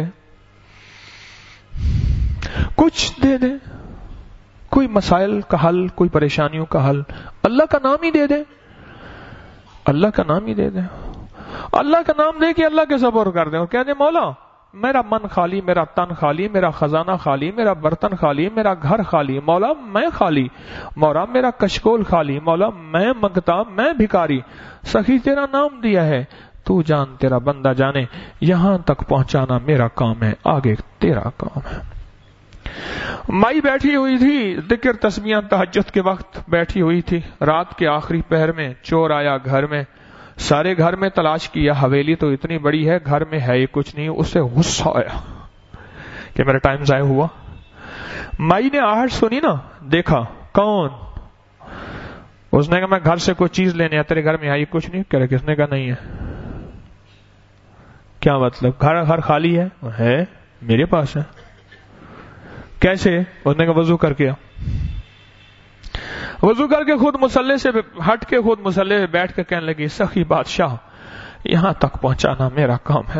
کچھ دے دیں، کوئی مسائل کا حل، کوئی پریشانیوں کا حل، اللہ کا نام ہی دے دیں، اللہ کا نام ہی دے دیں، اللہ کا نام دے کے اللہ کے سپرد کر دیں اور کہہ دیں مولا میرا من خالی، میرا تن خالی، میرا خزانہ خالی، میرا برتن خالی، میرا گھر خالی، مولا میں خالی، مولا میرا کشکول خالی، مولا میں منگتا، میں بھکاری، سخی تیرا نام دیا ہے، تو جان تیرا بندہ جانے، یہاں تک پہنچانا میرا کام ہے، آگے تیرا کام ہے۔ مائی بیٹھی ہوئی تھی ذکر تسبیحاں تہجد کے وقت بیٹھی ہوئی تھی، رات کے آخری پہر میں چور آیا گھر میں، سارے گھر میں تلاش کیا، حویلی تو اتنی بڑی ہے، گھر میں ہے ہی کچھ نہیں، اسے غصہ آیا کہ میرا ٹائم ضائع ہوا۔ مائی نے آہٹ سنی نا، دیکھا کون، اس نے کہا میں گھر سے کوئی چیز لینے، تیرے گھر میں ہے ہی کچھ نہیں، کہہ رہے کس نے کہا نہیں ہے، کیا مطلب گھر گھر خالی ہے؟ ہے میرے پاس ہے، کیسے؟ اس نے کہا وضو کر کے، وضو کر کے خود مسلح سے ہٹ کے خود مسلح پہ بیٹھ کے کہنے لگی سخی بادشاہ یہاں تک پہنچانا میرا کام ہے،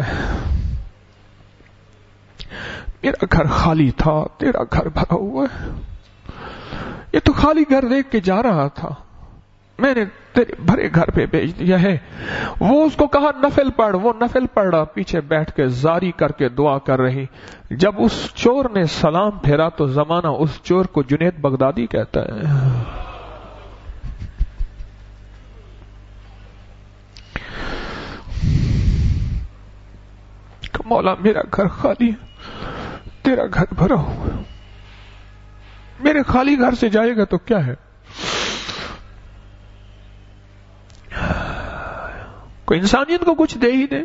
میرا گھر خالی تھا، تیرا گھر بھرا ہوا ہے، یہ تو خالی گھر دیکھ کے جا رہا تھا، میں نے تیرے بھرے گھر پہ بھیج دیا ہے. وہ اس کو کہا نفل پڑھ، وہ نفل پڑھ رہا، پیچھے بیٹھ کے زاری کر کے دعا کر رہی. جب اس چور نے سلام پھیرا تو زمانہ اس چور کو جنید بغدادی کہتا ہے. کہ مولا میرا گھر خالی ہے، تیرا گھر بھرا ہوا، میرے خالی گھر سے جائے گا تو کیا ہے؟ کوئی انسانیت کو کچھ دے ہی دے.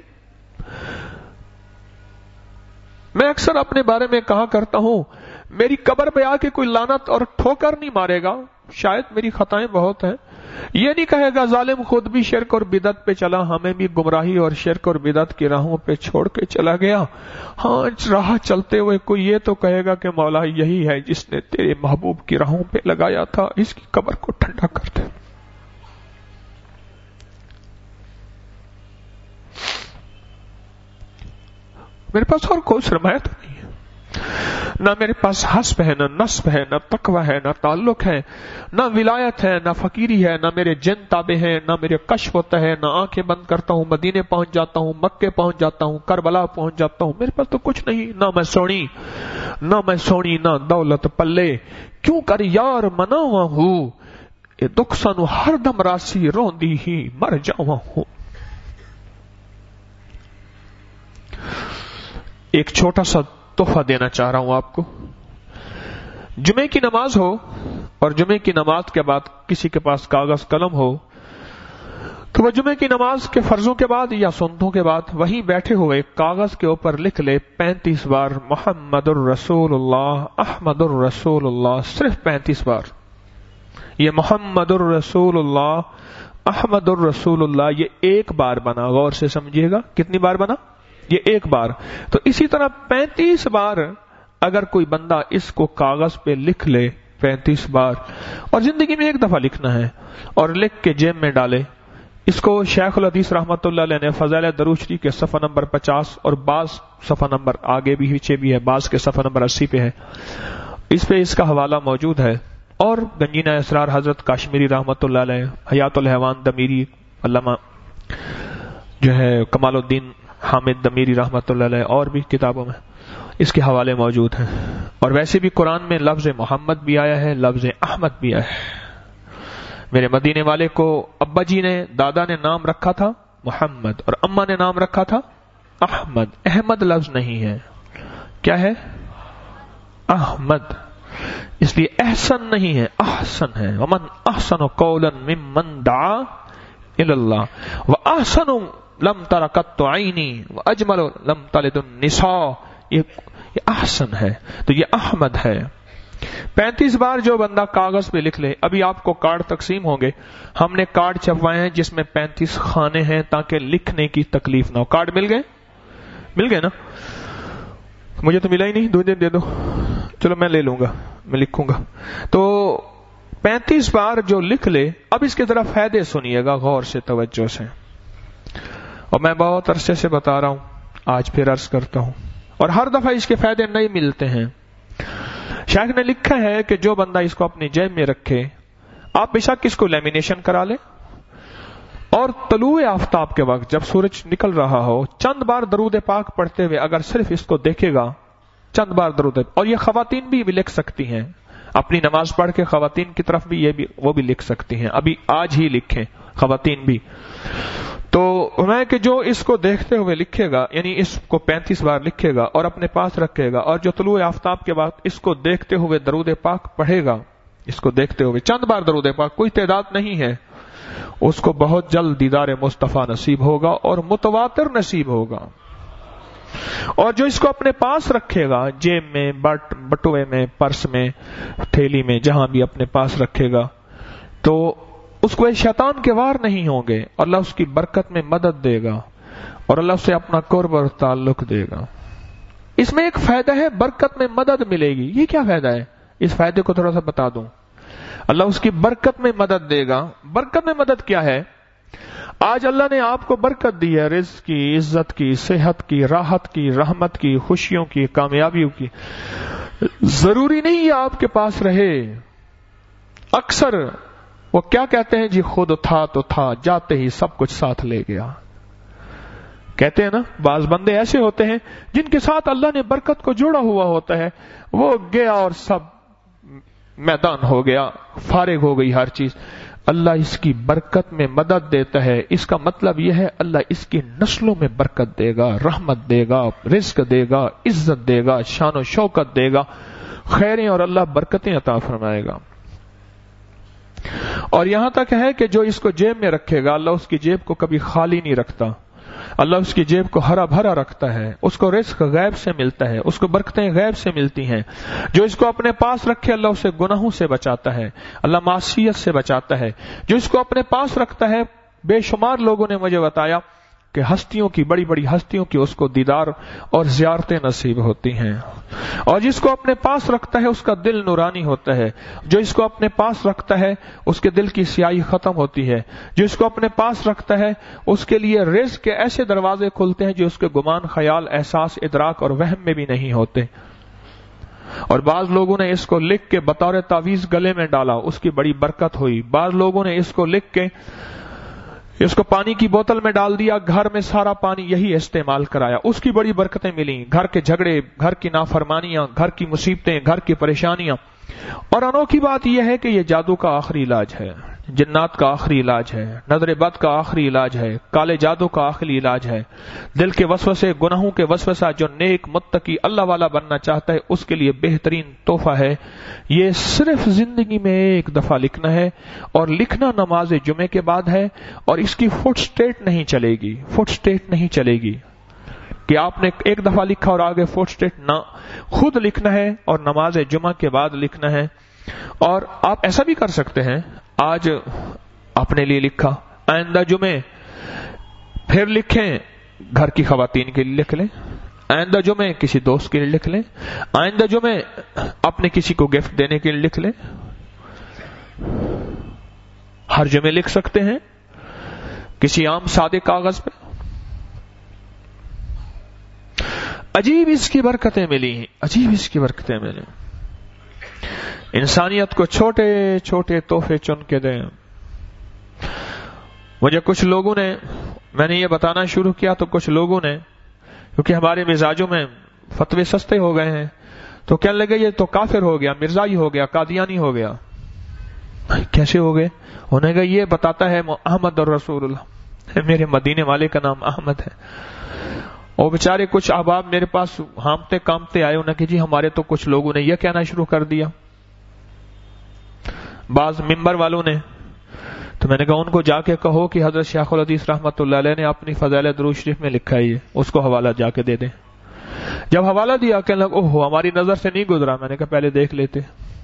میں اکثر اپنے بارے میں کہا کرتا ہوں، میری قبر پہ آ کے کوئی لعنت اور ٹھوکر نہیں مارے گا، شاید میری خطائیں بہت ہیں، یہ نہیں کہے گا ظالم خود بھی شرک اور بدعت پہ چلا، ہمیں بھی گمراہی اور شرک اور بدعت کی راہوں پہ چھوڑ کے چلا گیا. ہاں راہ چلتے ہوئے کوئی یہ تو کہے گا کہ مولا یہی ہے جس نے تیرے محبوب کی راہوں پہ لگایا تھا، اس کی قبر کو ٹھنڈا کر دے. میرے پاس اور کوئی سرمایہ تو نہیں ہے، نہ میرے پاس حسب ہے، نہ نصب ہے، نہ تقوی ہے، نہ تعلق ہے، نہ ولایت ہے، نہ فقیری ہے، نہ میرے جن تابع ہیں، نہ میرے کشف ہوتا ہے، نہ آنکھیں بند کرتا ہوں مدینے پہنچ جاتا ہوں، مکے پہنچ جاتا ہوں، کربلا پہنچ جاتا ہوں. میرے پاس تو کچھ نہیں، نہ میں سونی نہ میں سونی نہ دولت پلے، کیوں کر یار مناواں ہوں، یہ دکھ سانو ہر دم راسی روندی ہی مر جاواں ہوں. ایک چھوٹا سا تحفہ دینا چاہ رہا ہوں آپ کو. جمعے کی نماز ہو اور جمعے کی نماز کے بعد کسی کے پاس کاغذ قلم ہو تو وہ جمعے کی نماز کے فرضوں کے بعد یا سنتوں کے بعد وہیں بیٹھے ہوئے کاغذ کے اوپر لکھ لے پینتیس بار محمد الرسول اللہ احمد الرسول اللہ، صرف پینتیس بار. یہ محمد الرسول اللہ احمد الرسول اللہ یہ ایک بار بنا، غور سے سمجھیے گا کتنی بار بنا؟ یہ ایک بار. تو اسی طرح پینتیس بار اگر کوئی بندہ اس کو کاغذ پہ لکھ لے پینتیس بار، اور زندگی میں ایک دفعہ لکھنا ہے اور لکھ کے جیب میں ڈالے. اس کو شیخ الحدیث رحمۃ اللہ علیہ نے فضائل درود شریف کے صفحہ نمبر پچاس اور بعض صفحہ نمبر آگے بھی پیچھے بھی ہے، بعض کے صفحہ نمبر اسی پہ ہے، اس پہ اس کا حوالہ موجود ہے. اور گنجینہ اسرار حضرت کاشمیری رحمۃ اللہ علیہ، حیات الحیوان دمیری، علامہ جو ہے کمال الدین حامد دمیری رحمۃ اللہ علیہ، اور بھی کتابوں میں اس کے حوالے موجود ہیں. اور ویسے بھی قرآن میں لفظ محمد بھی آیا ہے، لفظ احمد بھی آیا ہے. میرے مدینے والے کو ابا جی نے، دادا نے نام رکھا تھا محمد اور اماں نے نام رکھا تھا احمد. احمد لفظ نہیں ہے، کیا ہے؟ احمد. اس لیے احسن نہیں ہے، احسن ہے. ومن احسن قولا ممن دعا الی اللہ واحسن لم تر قط عینی واجمل لم تلد النساء. یہ احسن ہے، تو یہ احمد ہے. پینتیس بار جو بندہ کاغذ پہ لکھ لے. ابھی آپ کو کارڈ تقسیم ہوں گے، ہم نے کارڈ چھپوائے ہیں جس میں پینتیس خانے ہیں تاکہ لکھنے کی تکلیف نہ ہو. کارڈ مل گئے؟ مل گئے نا؟ مجھے تو ملا ہی نہیں، دو دن دے دو. چلو میں لے لوں گا، میں لکھوں گا. تو پینتیس بار جو لکھ لے. اب اس کے ذرا فائدے سنیے گا غور سے، توجہ سے. اور میں بہت عرصے سے بتا رہا ہوں، آج پھر عرض کرتا ہوں، اور ہر دفعہ اس کے فائدے نہیں ملتے ہیں. شیخ نے لکھا ہے کہ جو بندہ اس کو اپنی جیب میں رکھے، آپ بے شک اس کو لیمینیشن کرا لے، اور طلوع آفتاب کے وقت جب سورج نکل رہا ہو چند بار درود پاک پڑھتے ہوئے اگر صرف اس کو دیکھے گا، چند بار درود. اور یہ خواتین بھی, بھی لکھ سکتی ہیں، اپنی نماز پڑھ کے خواتین کی طرف بھی یہ بھی وہ بھی لکھ سکتی ہیں. ابھی آج ہی لکھیں خواتین بھی. تو میں کہ جو اس کو دیکھتے ہوئے لکھے گا، یعنی اس کو پینتیس بار لکھے گا اور اپنے پاس رکھے گا، اور جو طلوع آفتاب کے بعد اس کو دیکھتے ہوئے درود پاک پڑھے گا، اس کو دیکھتے ہوئے چند بار درود پاک، کوئی تعداد نہیں ہے، اس کو بہت جلد دیدار مصطفیٰ نصیب ہوگا اور متواتر نصیب ہوگا. اور جو اس کو اپنے پاس رکھے گا، جیب میں، بٹ بٹوے میں، پرس میں، تھیلی میں، جہاں بھی اپنے پاس رکھے گا، تو اس کو شیطان کے وار نہیں ہوں گے. اللہ اس کی برکت میں مدد دے گا اور اللہ اسے اپنا قرب اور تعلق دے گا. اس میں ایک فائدہ ہے، برکت میں مدد ملے گی. یہ کیا فائدہ ہے؟ اس فائدے کو تھوڑا سا بتا دوں. اللہ اس کی برکت میں مدد دے گا. برکت میں مدد کیا ہے؟ آج اللہ نے آپ کو برکت دی ہے، رزق کی، عزت کی، صحت کی، راحت کی، رحمت کی، خوشیوں کی، کامیابیوں کی. ضروری نہیں یہ آپ کے پاس رہے. اکثر وہ کیا کہتے ہیں جی خود تھا تو تھا، جاتے ہی سب کچھ ساتھ لے گیا. کہتے ہیں نا بعض بندے ایسے ہوتے ہیں جن کے ساتھ اللہ نے برکت کو جوڑا ہوا ہوتا ہے، وہ گیا اور سب میدان ہو گیا، فارغ ہو گئی ہر چیز. اللہ اس کی برکت میں مدد دیتا ہے. اس کا مطلب یہ ہے اللہ اس کی نسلوں میں برکت دے گا، رحمت دے گا، رزق دے گا، عزت دے گا، شان و شوکت دے گا، خیریں اور اللہ برکتیں عطا فرمائے گا. اور یہاں تک ہے کہ جو اس کو جیب میں رکھے گا اللہ اس کی جیب کو کبھی خالی نہیں رکھتا، اللہ اس کی جیب کو ہرا بھرا رکھتا ہے. اس کو رزق غیب سے ملتا ہے، اس کو برکتیں غیب سے ملتی ہیں. جو اس کو اپنے پاس رکھے اللہ اسے گناہوں سے بچاتا ہے، اللہ معصیت سے بچاتا ہے. جو اس کو اپنے پاس رکھتا ہے، بے شمار لوگوں نے مجھے بتایا کہ ہستیوں کی، بڑی بڑی ہستیوں کی اس کو دیدار اور زیارتیں نصیب ہوتی ہیں. اور جس کو اپنے پاس رکھتا ہے اس کا دل نورانی ہوتا ہے. جو اس کو اپنے پاس رکھتا ہے اس کے دل کی سیاہی ختم ہوتی ہے. جو اس کو اپنے پاس رکھتا ہے اس کے لیے رزق کے ایسے دروازے کھلتے ہیں جو اس کے گمان، خیال، احساس، ادراک اور وہم میں بھی نہیں ہوتے. اور بعض لوگوں نے اس کو لکھ کے بطور تعویذ گلے میں ڈالا، اس کی بڑی برکت ہوئی. بعض لوگوں نے اس کو لکھ کے اس کو پانی کی بوتل میں ڈال دیا، گھر میں سارا پانی یہی استعمال کرایا، اس کی بڑی برکتیں ملیں. گھر کے جھگڑے، گھر کی نافرمانیاں، گھر کی مصیبتیں، گھر کی پریشانیاں. اور انوکھی بات یہ ہے کہ یہ جادو کا آخری علاج ہے، جنات کا آخری علاج ہے، نظر بد کا آخری علاج ہے، کالے جادو کا آخری علاج ہے. دل کے وسوسے، گناہوں کے وسوسہ جو نیک متقی اللہ والا بننا چاہتا ہے اس کے لیے بہترین تحفہ ہے. یہ صرف زندگی میں ایک دفعہ لکھنا ہے، اور لکھنا نماز جمعے کے بعد ہے. اور اس کی فٹ سٹیٹ نہیں چلے گی، فٹ سٹیٹ نہیں چلے گی کہ آپ نے ایک دفعہ لکھا اور آگے فٹ سٹیٹ نہ، خود لکھنا ہے اور نماز جمعہ کے بعد لکھنا ہے. اور آپ ایسا بھی کر سکتے ہیں، آج اپنے لیے لکھا، آئندہ جمعے پھر لکھیں، گھر کی خواتین کے لیے لکھ لیں، آئندہ جمعے کسی دوست کے لیے لکھ لیں، آئندہ جمعے اپنے کسی کو گفٹ دینے کے لیے لکھ لیں. ہر جمعے لکھ سکتے ہیں کسی عام سادے کاغذ پہ. عجیب اس کی برکتیں ملی ہیں، عجیب اس کی برکتیں ملی. انسانیت کو چھوٹے چھوٹے تحفے چن کے دیں. مجھے کچھ لوگوں نے، میں نے یہ بتانا شروع کیا تو کچھ لوگوں نے، کیونکہ ہمارے مزاجوں میں فتوے سستے ہو گئے ہیں، تو کہنے لگے یہ تو کافر ہو گیا، مرزائی ہو گیا، قادیانی ہو گیا. کیسے ہو گئے؟ انہوں نے یہ بتاتا ہے احمد اور رسول اللہ، میرے مدینے والے کا نام احمد ہے. اور بیچارے کچھ احباب میرے پاس ہامتے کامتے آئے، انہوں نے کہ جی ہمارے تو کچھ لوگوں نے یہ کہنا شروع کر دیا، بعض ممبر والوں نے. تو میں نے کہا ان کو جا کے کہو کہ حضرت شیخ الحدیث رحمت اللہ علیہ نے اپنی فضائل درود شریف میں لکھا ہے، اس کو حوالہ جا کے دے دیں. جب حوالہ دیا کہنے لگا اوہ ہماری نظر سے نہیں گزرا. میں نے کہا پہلے دیکھ لیتے.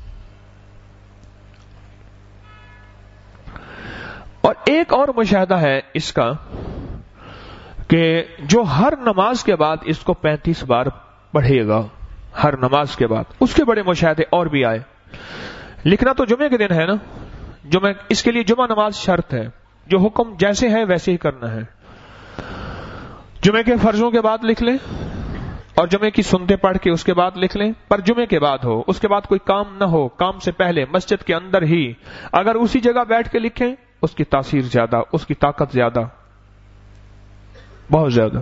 اور ایک اور مشاہدہ ہے اس کا کہ جو ہر نماز کے بعد اس کو پینتیس بار پڑھے گا، ہر نماز کے بعد، اس کے بڑے مشاہدے اور بھی آئے. لکھنا تو جمعے کے دن ہے نا، جمعہ اس کے لیے جمعہ نماز شرط ہے، جو حکم جیسے ہے ویسے ہی کرنا ہے. جمعے کے فرضوں کے بعد لکھ لیں اور جمعے کی سنتیں پڑھ کے اس کے بعد لکھ لیں، پر جمعے کے بعد ہو، اس کے بعد کوئی کام نہ ہو، کام سے پہلے مسجد کے اندر ہی اگر اسی جگہ بیٹھ کے لکھیں اس کی تاثیر زیادہ، اس کی طاقت زیادہ، بہت زیادہ.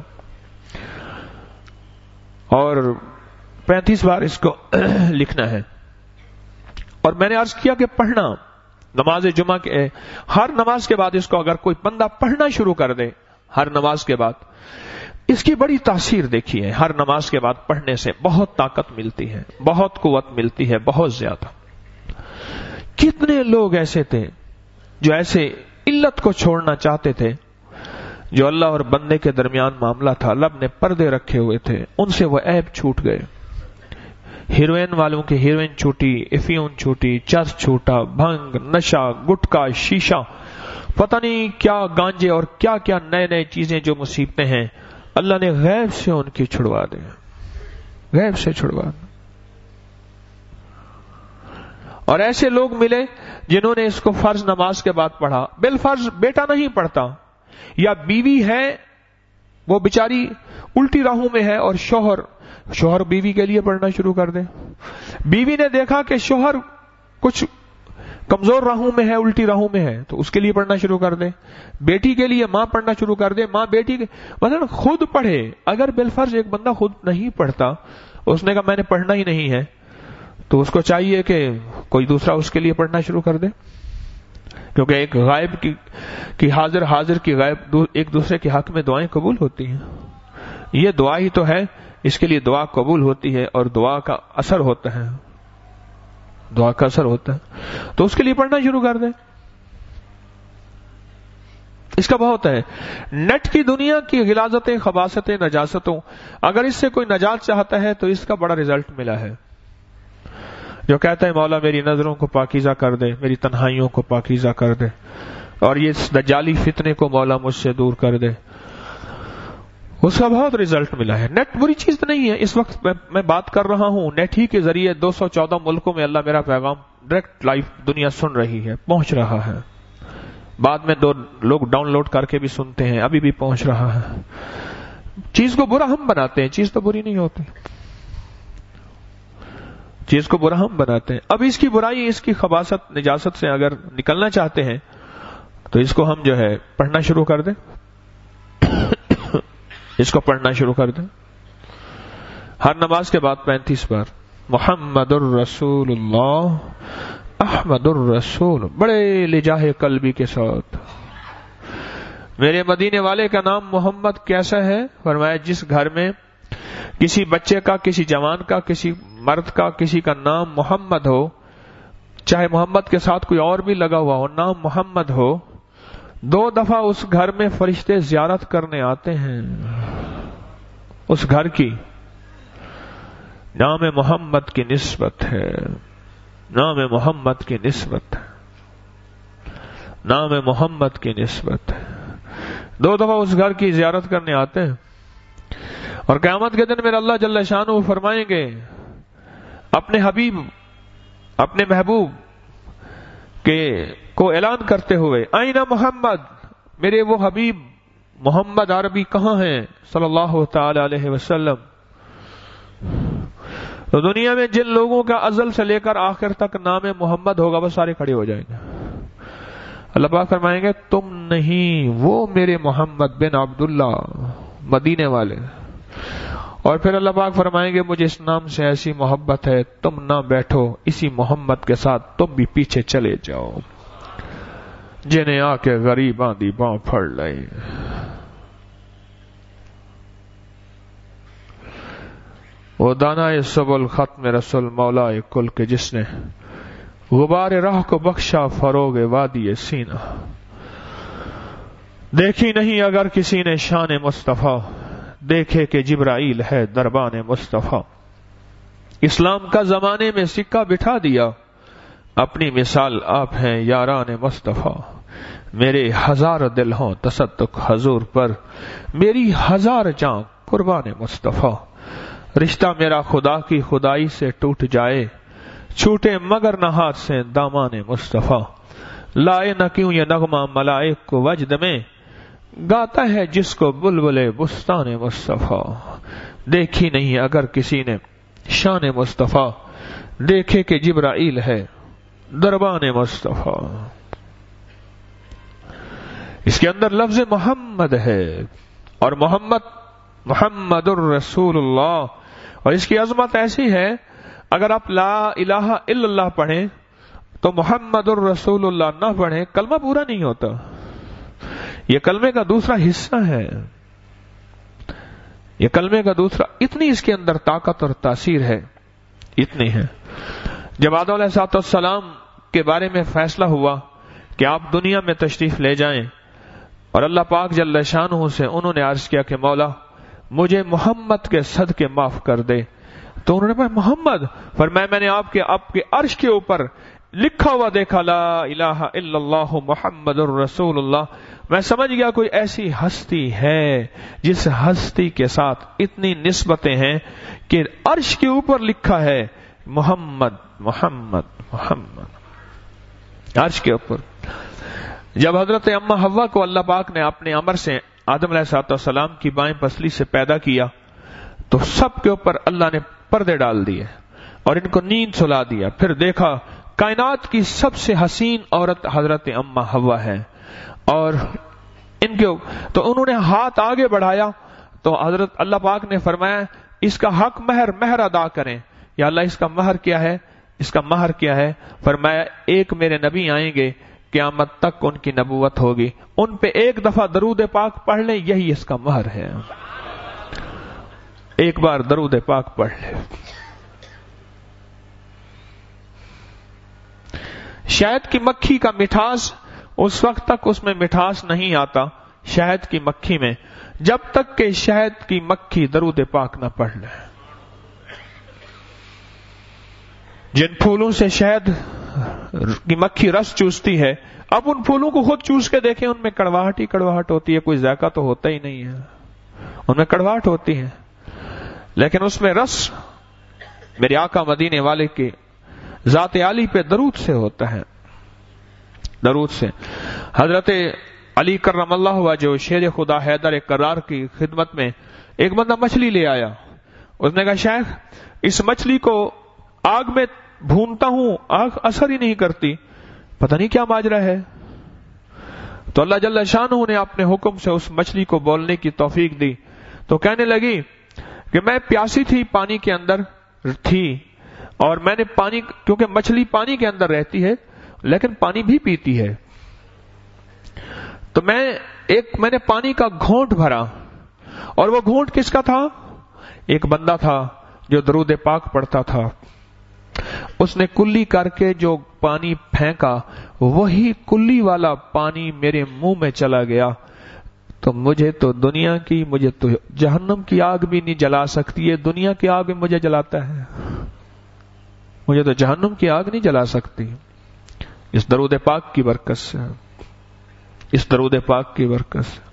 اور پینتیس بار اس کو لکھنا ہے. اور میں نے عرض کیا کہ پڑھنا نماز جمعہ کے ہر نماز کے بعد اس کو اگر کوئی بندہ پڑھنا شروع کر دے ہر نماز کے بعد، اس کی بڑی تاثیر دیکھی ہے. ہر نماز کے بعد پڑھنے سے بہت طاقت ملتی ہے، بہت قوت ملتی ہے، بہت زیادہ. کتنے لوگ ایسے تھے جو ایسے علت کو چھوڑنا چاہتے تھے، جو اللہ اور بندے کے درمیان معاملہ تھا، رب نے پردے رکھے ہوئے تھے، ان سے وہ عیب چھوٹ گئے. ہیروئن والوں کی ہیروئن چھوٹی، افیون چھوٹی، چرس چھوٹا، بھنگ، نشہ، گٹکا، شیشہ، پتہ نہیں کیا گانجے اور کیا کیا نئے نئے چیزیں جو مصیبتیں ہیں، اللہ نے غیب سے ان کی چھڑوا دے، غیب سے چھڑوا دے. اور ایسے لوگ ملے جنہوں نے اس کو فرض نماز کے بعد پڑھا. بالفرض بیٹا نہیں پڑھتا، یا بیوی ہے وہ بیچاری الٹی راہوں میں ہے، اور شوہر شوہر بیوی کے لیے پڑھنا شروع کر دے. بیوی نے دیکھا کہ شوہر کچھ کمزور راہوں میں ہے، الٹی راہوں میں ہے تو اس کے لیے پڑھنا شروع کر دے. بیٹی کے لیے ماں پڑھنا شروع کر دے، ماں بیٹی کے مثلا خود پڑھے. اگر بالفرض ایک بندہ خود نہیں پڑھتا، اس نے کہا میں نے پڑھنا ہی نہیں ہے، تو اس کو چاہیے کہ کوئی دوسرا اس کے لیے پڑھنا شروع کر دے. کیونکہ ایک غائب کی کی حاضر حاضر کی غائب ایک دوسرے کے حق میں دعائیں قبول ہوتی ہیں. یہ دعا ہی تو ہے، اس کے لیے دعا قبول ہوتی ہے اور دعا کا اثر ہوتا ہے، دعا کا اثر ہوتا ہے تو اس کے لیے پڑھنا شروع کر دیں. اس کا بہت ہے. نیٹ کی دنیا کی غلاظتیں، خباثتیں، نجاستوں، اگر اس سے کوئی نجات چاہتا ہے تو اس کا بڑا رزلٹ ملا ہے. جو کہتا ہے مولا میری نظروں کو پاکیزہ کر دے، میری تنہائیوں کو پاکیزہ کر دے، اور یہ دجالی فتنے کو مولا مجھ سے دور کر دے، اس کا بہت رزلٹ ملا ہے. نیٹ بری چیز نہیں ہے. اس وقت میں بات کر رہا ہوں، نیٹ ہی کے ذریعے دو سو چودہ ملکوں میں اللہ میرا پیغام ڈائریکٹ لائیو دنیا سن رہی ہے، پہنچ رہا ہے. بعد میں دو لوگ ڈاؤن لوڈ کر کے بھی سنتے ہیں، ابھی بھی پہنچ رہا ہے. چیز کو برا ہم بناتے ہیں، چیز تو بری نہیں ہوتی. چیز کو برا ہم بناتے ہیں. اب اس کی برائی، اس کی خباثت، نجاست سے اگر نکلنا چاہتے ہیں تو اس کو ہم جو ہے پڑھنا شروع کر دیں. اس کو پڑھنا شروع کر دیں ہر نماز کے بعد پینتیس بار. محمد الرسول اللہ، احمد الرسول، بڑے لجاہ قلبی کے ساتھ. میرے مدینے والے کا نام محمد کیسا ہے؟ فرمایا جس گھر میں کسی بچے کا، کسی جوان کا، کسی مرد کا، کسی کا نام محمد ہو، چاہے محمد کے ساتھ کوئی اور بھی لگا ہوا ہو، نام محمد ہو، دو دفعہ اس گھر میں فرشتے زیارت کرنے آتے ہیں. اس گھر کی نام محمد کی نسبت ہے، نام محمد کی نسبت ہے، نام محمد کی نسبت ہے. دو دفعہ اس گھر کی زیارت کرنے آتے ہیں. اور قیامت کے دن میرے اللہ جل شانہ فرمائیں گے اپنے حبیب، اپنے محبوب کے کو اعلان کرتے ہوئے، آئینہ محمد، میرے وہ حبیب محمد عربی کہاں ہیں صلی اللہ تعالی علیہ وسلم. تو دنیا میں جن لوگوں کا ازل سے لے کر آخر تک نام محمد ہوگا وہ سارے کھڑے ہو جائیں گے. اللہ پاک فرمائیں گے تم نہیں، وہ میرے محمد بن عبداللہ مدینے والے. اور پھر اللہ پاک فرمائیں گے مجھے اس نام سے ایسی محبت ہے، تم نہ بیٹھو، اسی محمد کے ساتھ تم بھی پیچھے چلے جاؤ. جنہیں آ کے غریباں دی باں پھڑ لئی. وہ دانا سبل ختم رسول مولا کل کے جس نے غبار راہ کو بخشا فروغ وادی سینہ. دیکھی نہیں اگر کسی نے شان مصطفیٰ، دیکھے کہ جبرائیل ہے دربان مصطفیٰ. اسلام کا زمانے میں سکہ بٹھا دیا، اپنی مثال آپ ہیں یاران مصطفیٰ. میرے ہزار دل ہوں تصدق حضور پر، میری ہزار جاں قربان مصطفیٰ. رشتہ میرا خدا کی خدائی سے ٹوٹ جائے، چھوٹے مگر نہ ہاتھ سے دامان مصطفیٰ. لائے نہ کیوں یہ نغمہ ملائک کو وجد میں، گاتا ہے جس کو بلبل بستان مصطفیٰ. دیکھی نہیں اگر کسی نے شان مصطفیٰ، دیکھے کہ جبرائیل ہے دربان مصطفیٰ. اس کے اندر لفظ محمد ہے، اور محمد محمد الرسول اللہ. اور اس کی عظمت ایسی ہے، اگر آپ لا الہ الا اللہ پڑھیں تو محمد الرسول اللہ نہ پڑھیں کلمہ پورا نہیں ہوتا. یہ کلمے کا دوسرا حصہ ہے، یہ کلمے کا دوسرا. اتنی اس کے اندر طاقت اور تاثیر ہے، اتنی ہے. جب آدم علیہ الصلوۃ والسلام کے بارے میں فیصلہ ہوا کہ آپ دنیا میں تشریف لے جائیں، اور اللہ پاک جل شانہ سے انہوں نے عرض کیا کہ مولا مجھے محمد کے صدقے معاف کر دے. تو انہوں نے کہا محمد، فرمایا میں نے آپ کے آپ کے عرش کے اوپر لکھا ہوا دیکھا لا الہ الا اللہ محمد الرسول اللہ. میں سمجھ گیا کوئی ایسی ہستی ہے جس ہستی کے ساتھ اتنی نسبتیں ہیں کہ عرش کے اوپر لکھا ہے محمد محمد محمد عرش کے اوپر. جب حضرت اما حوا کو اللہ پاک نے اپنے امر سے آدم علیہ الصلوۃ والسلام کی بائیں پسلی سے پیدا کیا تو سب کے اوپر اللہ نے پردے ڈال دیے اور ان کو نیند سلا دیا. پھر دیکھا کائنات کی سب سے حسین عورت حضرت اما حوا ہے، اور ان کے تو انہوں نے ہاتھ آگے بڑھایا تو حضرت اللہ پاک نے فرمایا اس کا حق مہر مہر ادا کریں. یا اللہ اس کا مہر کیا ہے؟ اس کا مہر کیا ہے؟ فرمایا ایک میرے نبی آئیں گے، قیامت تک ان کی نبوت ہوگی، ان پہ ایک دفعہ درود پاک پڑھ لیں، یہی اس کا مہر ہے. ایک بار درود پاک پڑھ لیں. شہد کی مکھی کا مٹھاس اس وقت تک اس میں مٹھاس نہیں آتا شہد کی مکھی میں جب تک کہ شہد کی مکھی درود پاک نہ پڑھ لے. جن پھولوں سے شہد کی مکھی رس چوستی ہے، اب ان پھولوں کو خود چوس کے دیکھیں، ان میں کڑواہٹ ہی کڑواہٹ ہوتی ہے، کوئی ذائقہ تو ہوتا ہی نہیں ہے، ان میں کڑواہٹ ہوتی ہے، لیکن اس میں رس میرے آقا مدینے والے کے ذات عالی پہ درود سے ہوتا ہے. درود سے. حضرت علی کرم اللہ وجہ شیر خدا حیدر کرار کی خدمت میں ایک بندہ مچھلی لے آیا. اس نے کہا شیخ اس مچھلی کو آگ میں بھونتا ہوں، آگ اثر ہی نہیں کرتی، پتہ نہیں کیا ماجرا ہے. تو اللہ جل شانہ نے اپنے حکم سے اس مچھلی کو بولنے کی توفیق دی. تو کہنے لگی کہ میں پیاسی تھی، پانی کے اندر تھی، اور میں نے پانی، کیونکہ مچھلی پانی کے اندر رہتی ہے لیکن پانی بھی پیتی ہے، تو میں ایک میں نے پانی کا گھونٹ بھرا، اور وہ گھونٹ کس کا تھا؟ ایک بندہ تھا جو درود پاک پڑھتا تھا. اس نے کلی کر کے جو پانی پھینکا، وہی کلی والا پانی میرے منہ میں چلا گیا. تو مجھے تو دنیا کی، مجھے تو جہنم کی آگ بھی نہیں جلا سکتی ہے، دنیا کی آگ بھی مجھے جلاتا ہے، مجھے تو جہنم کی آگ نہیں جلا سکتی. اس درود پاک کی برکت سے، اس درود پاک کی برکت سے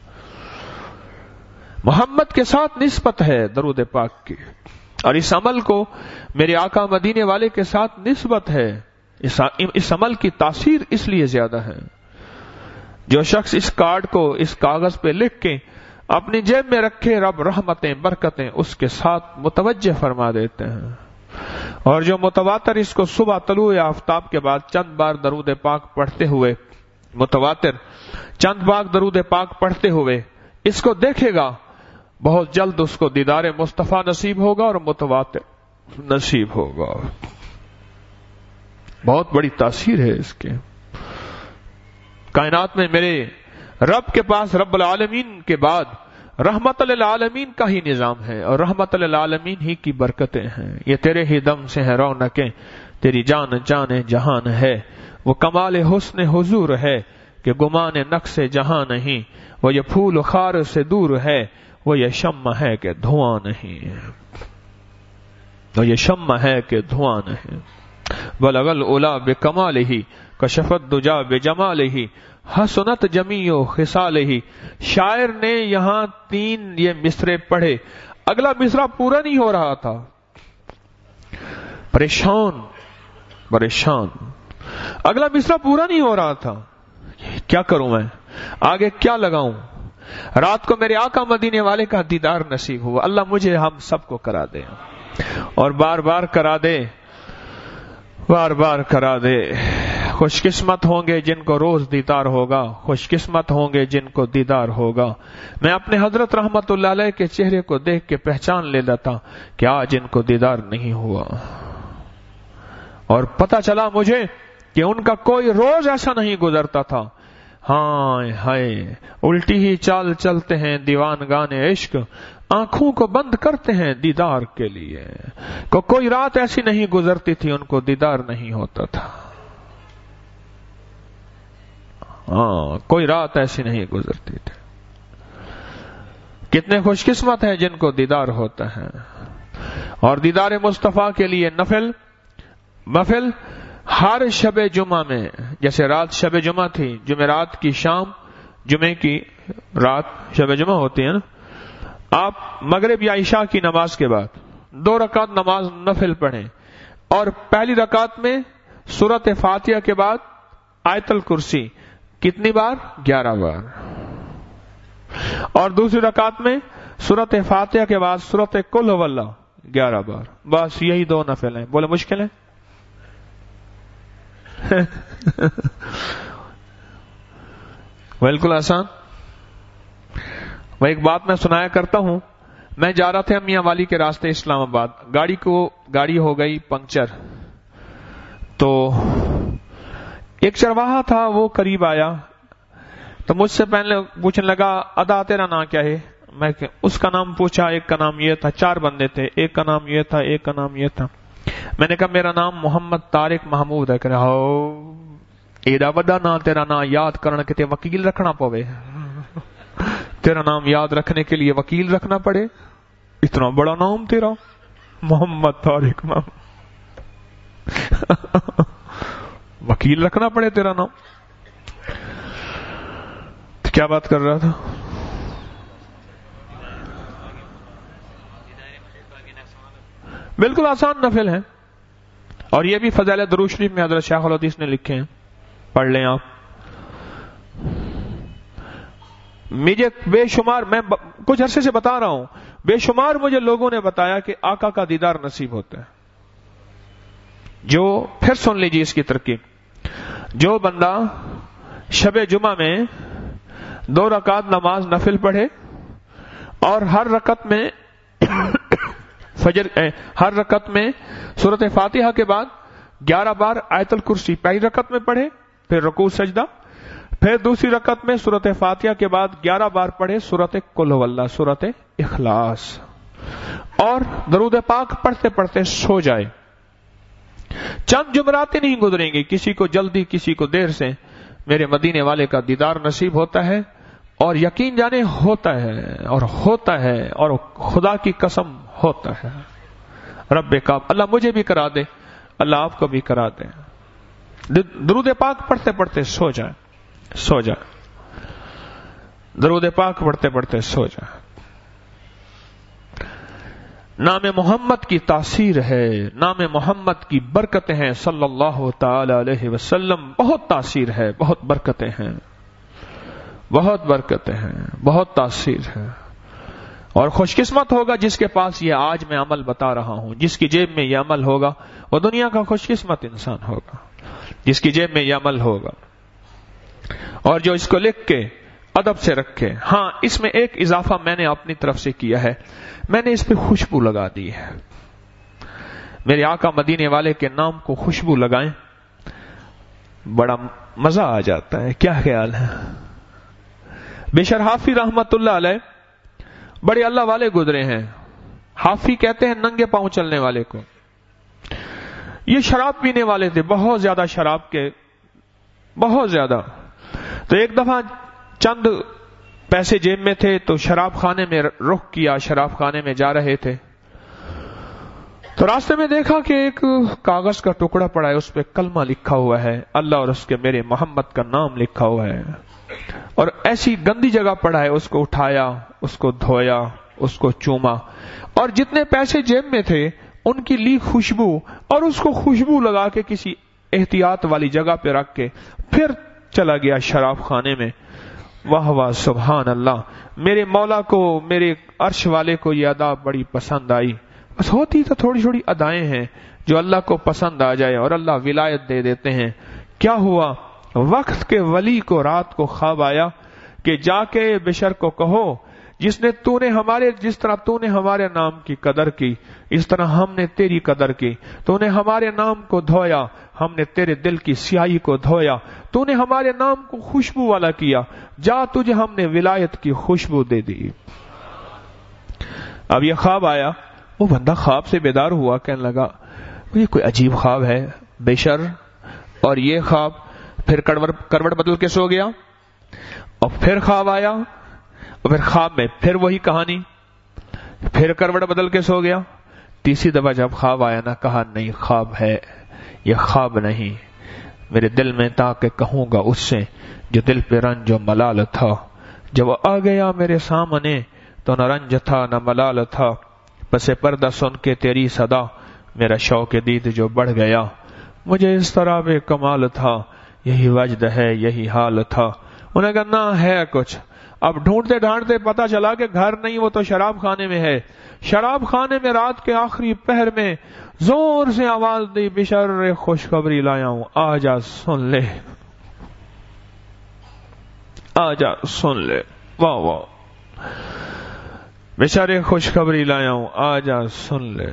محمد کے ساتھ نسبت ہے درود پاک کی، اور اس عمل کو میرے آقا مدینے والے کے ساتھ نسبت ہے. اس, اس عمل کی تاثیر اس لیے زیادہ ہے. جو شخص اس کارڈ کو اس کاغذ پہ لکھ کے اپنی جیب میں رکھے، رب رحمتیں برکتیں اس کے ساتھ متوجہ فرما دیتے ہیں. اور جو متواتر اس کو صبح طلوع آفتاب کے بعد چند بار درود پاک پڑھتے ہوئے، متواتر چند بار درود پاک پڑھتے ہوئے اس کو دیکھے گا، بہت جلد اس کو دیدار مصطفیٰ نصیب ہوگا اور متواتر نصیب ہوگا. بہت بڑی تاثیر ہے اس کے. کائنات میں میرے رب کے پاس رب العالمین کے بعد رحمت للعالمین کا ہی نظام ہے، اور رحمت للعالمین ہی کی برکتیں ہیں. یہ تیرے ہی دم سے ہیں رونقیں، تیری جان جان جہان ہے. وہ کمال حسن حضور ہے کہ گمان نقص جہاں نہیں. وہ یہ پھول خار سے دور ہے، وہ یہ شمع ہے کہ دھواں نہیں. وہ یہ شمع ہے کہ دھواں نہیں. بلغ العلا بکمالہ کشفت دجا بجمالہ حسنت جمیع خصالہ. شاعر نے یہاں تین یہ مصرے پڑھے، اگلا مصرع پورا نہیں ہو رہا تھا. پریشان پریشان اگلا مصرع پورا نہیں ہو رہا تھا. کیا کروں میں آگے، کیا لگاؤں؟ رات کو میرے آقا مدینے والے کا دیدار نصیب ہوا. اللہ مجھے ہم سب کو کرا دے، اور بار بار کرا دے، بار بار کرا دے. خوش قسمت ہوں گے جن کو روز دیدار ہوگا، خوش قسمت ہوں گے جن کو دیدار ہوگا. میں اپنے حضرت رحمت اللہ علیہ کے چہرے کو دیکھ کے پہچان لے لیتا کہ آج ان کو دیدار نہیں ہوا، اور پتہ چلا مجھے کہ ان کا کوئی روز ایسا نہیں گزرتا تھا. ہائے ہائے الٹی ہی چال چلتے ہیں دیوان گانے عشق، آنکھوں کو بند کرتے ہیں دیدار کے لیے. کو کوئی رات ایسی نہیں گزرتی تھی ان کو دیدار نہیں ہوتا تھا. ہاں کوئی رات ایسی نہیں گزرتی تھی. کتنے خوش قسمت ہیں جن کو دیدار ہوتا ہے. اور دیدار مصطفیٰ کے لیے نفل محفل ہر شب جمعہ میں، جیسے رات شب جمعہ تھی، جمعرات کی شام، جمعے کی رات شب جمعہ ہوتی ہے نا، آپ مغرب یا عشاء کی نماز کے بعد دو رکعت نماز نفل پڑھیں، اور پہلی رکعت میں سورۃ فاتحہ کے بعد آیت الکرسی کتنی بار؟ گیارہ بار. اور دوسری رکعت میں سورۃ فاتحہ کے بعد سورۃ قل هو اللہ گیارہ بار. بس یہی دو نفل ہیں. بولے مشکل ہے؟ بالکل آسان. میں ایک بات میں سنایا کرتا ہوں. میں جا رہا تھا میاں والی کے راستے اسلام آباد. گاڑی کو گاڑی ہو گئی پنکچر. تو ایک چرواہا تھا, وہ قریب آیا تو مجھ سے پہلے پوچھنے لگا ادا تیرا نام کیا ہے. میں اس کا نام پوچھا. ایک کا نام یہ تھا, چار بندے تھے, ایک کا نام یہ تھا, ایک کا نام یہ تھا. میں نے کہا میرا نام محمد طارق محمود ہے. کہ ہو ایڈا بڑا نام, تیرا نام یاد کرنے کے وکیل رکھنا پوے, تیرا نام یاد رکھنے کے لیے وکیل رکھنا پڑے, اتنا بڑا نام تیرا محمد طارق محمود, وکیل رکھنا پڑے تیرا نام. تو کیا بات کر رہا تھا؟ بالکل آسان نفل ہے. اور یہ بھی فضائل درود شریف میں حضرت شیخ الحدیث نے لکھے ہیں, پڑھ لیں آپ. مجھے بے شمار, میں کچھ عرصے سے بتا رہا ہوں, بے شمار مجھے لوگوں نے بتایا کہ آقا کا دیدار نصیب ہوتا ہے. جو پھر سن لیجیے اس کی ترکیب. جو بندہ شب جمعہ میں دو رکعت نماز نفل پڑھے اور ہر رکعت میں فجر ہر رکعت میں سورۃ فاتحہ کے بعد گیارہ بار آیت الکرسی پہلی رکعت میں پڑھے, پھر رکوع سجدہ, پھر دوسری رکعت میں سورۃ فاتحہ کے بعد گیارہ بار پڑھے سورۃ قل ھو اللہ, سورۃ اخلاص, اور درود پاک پڑھتے پڑھتے سو جائے. چند جمعراتیں نہیں گزریں گی, کسی کو جلدی کسی کو دیر سے, میرے مدینے والے کا دیدار نصیب ہوتا ہے. اور یقین جانے ہوتا ہے اور ہوتا ہے اور خدا کی قسم ہوتا ہے. رب کعب, اللہ مجھے بھی کرا دے, اللہ آپ کو بھی کرا دے. درود پاک پڑھتے پڑھتے سو جائے, سو جائے, درود پاک پڑھتے پڑھتے سو جائے. نام محمد کی تاثیر ہے, نام محمد کی برکتیں ہیں صلی اللہ تعالی علیہ وسلم. بہت تاثیر ہے, بہت برکتیں ہیں, بہت برکتیں ہیں, بہت تاثیر ہے. اور خوش قسمت ہوگا جس کے پاس یہ آج میں عمل بتا رہا ہوں, جس کی جیب میں یہ عمل ہوگا وہ دنیا کا خوش قسمت انسان ہوگا, جس کی جیب میں یہ عمل ہوگا اور جو اس کو لکھ کے ادب سے رکھے. ہاں اس میں ایک اضافہ میں نے اپنی طرف سے کیا ہے, میں نے اس پہ خوشبو لگا دی ہے. میرے آقا مدینے والے کے نام کو خوشبو لگائیں, بڑا مزہ آ جاتا ہے. کیا خیال ہے؟ بشر حافی رحمت اللہ علیہ بڑے اللہ والے گزرے ہیں. حافی کہتے ہیں ننگے پاؤں چلنے والے کو. یہ شراب پینے والے تھے, بہت زیادہ شراب کے, بہت زیادہ. تو ایک دفعہ چند پیسے جیب میں تھے تو شراب خانے میں رخ کیا, شراب خانے میں جا رہے تھے تو راستے میں دیکھا کہ ایک کاغذ کا ٹکڑا پڑا ہے, اس پہ کلمہ لکھا ہوا ہے, اللہ اور اس کے میرے محمد کا نام لکھا ہوا ہے, اور ایسی گندی جگہ پڑا ہے. اس کو اٹھایا, اس کو دھویا, اس کو چوما, اور جتنے پیسے جیب میں تھے ان کی لی خوشبو, اور اس کو خوشبو لگا کے کسی احتیاط والی جگہ پہ رکھ کے پھر چلا گیا شراب خانے میں. واہ واہ سبحان اللہ, میرے مولا کو, میرے عرش والے کو یہ ادا بڑی پسند آئی. بس ہوتی تو تھوڑی تھوڑی ادائیں ہیں جو اللہ کو پسند آ جائے اور اللہ ولایت دے دیتے ہیں. کیا ہوا؟ وقت کے ولی کو رات کو خواب آیا کہ جا کے بشر کو کہو جس نے تو نے ہمارے جس طرح تو نے ہمارے نام کی قدر کی اس طرح ہم نے تیری قدر کی. تو نے ہمارے نام کو دھویا, ہم نے تیرے دل کی سیاہی کو دھویا. تو نے ہمارے نام کو خوشبو والا کیا, جا تجھے ہم نے ولایت کی خوشبو دے دی. اب یہ خواب آیا, وہ بندہ خواب سے بیدار ہوا, کہنے لگا یہ کوئی عجیب خواب ہے بشر. اور یہ خواب پھر کروٹ بدل کے سو گیا, اور پھر خواب آیا, اور پھر خواب میں پھر وہی کہانی, پھر کروٹ بدل کے سو گیا. تیسری دفعہ جب خواب آیا نا, کہا نہیں خواب ہے, یہ خواب نہیں. میرے دل میں تھا کہ کہوں گا اس سے جو دل پہ رنج و ملال تھا. جب آ گیا میرے سامنے تو نہ رنج تھا نہ ملال تھا. پس پردہ سن کے تیری صدا میرا شوق دید جو بڑھ گیا. مجھے اس طرح بے کمال تھا, یہی وجد ہے یہی حال تھا. انہیں کہا نہ ہے کچھ. اب ڈھونڈتے ڈھانڈتے پتا چلا کہ گھر نہیں, وہ تو شراب خانے میں ہے. شراب خانے میں رات کے آخری پہر میں زور سے آواز دی، بشر خوشخبری لایا ہوں، آ جا سن لے، آ جا سن لے، واہ واہ، بشر خوشخبری لایا ہوں، آ جا سن لے۔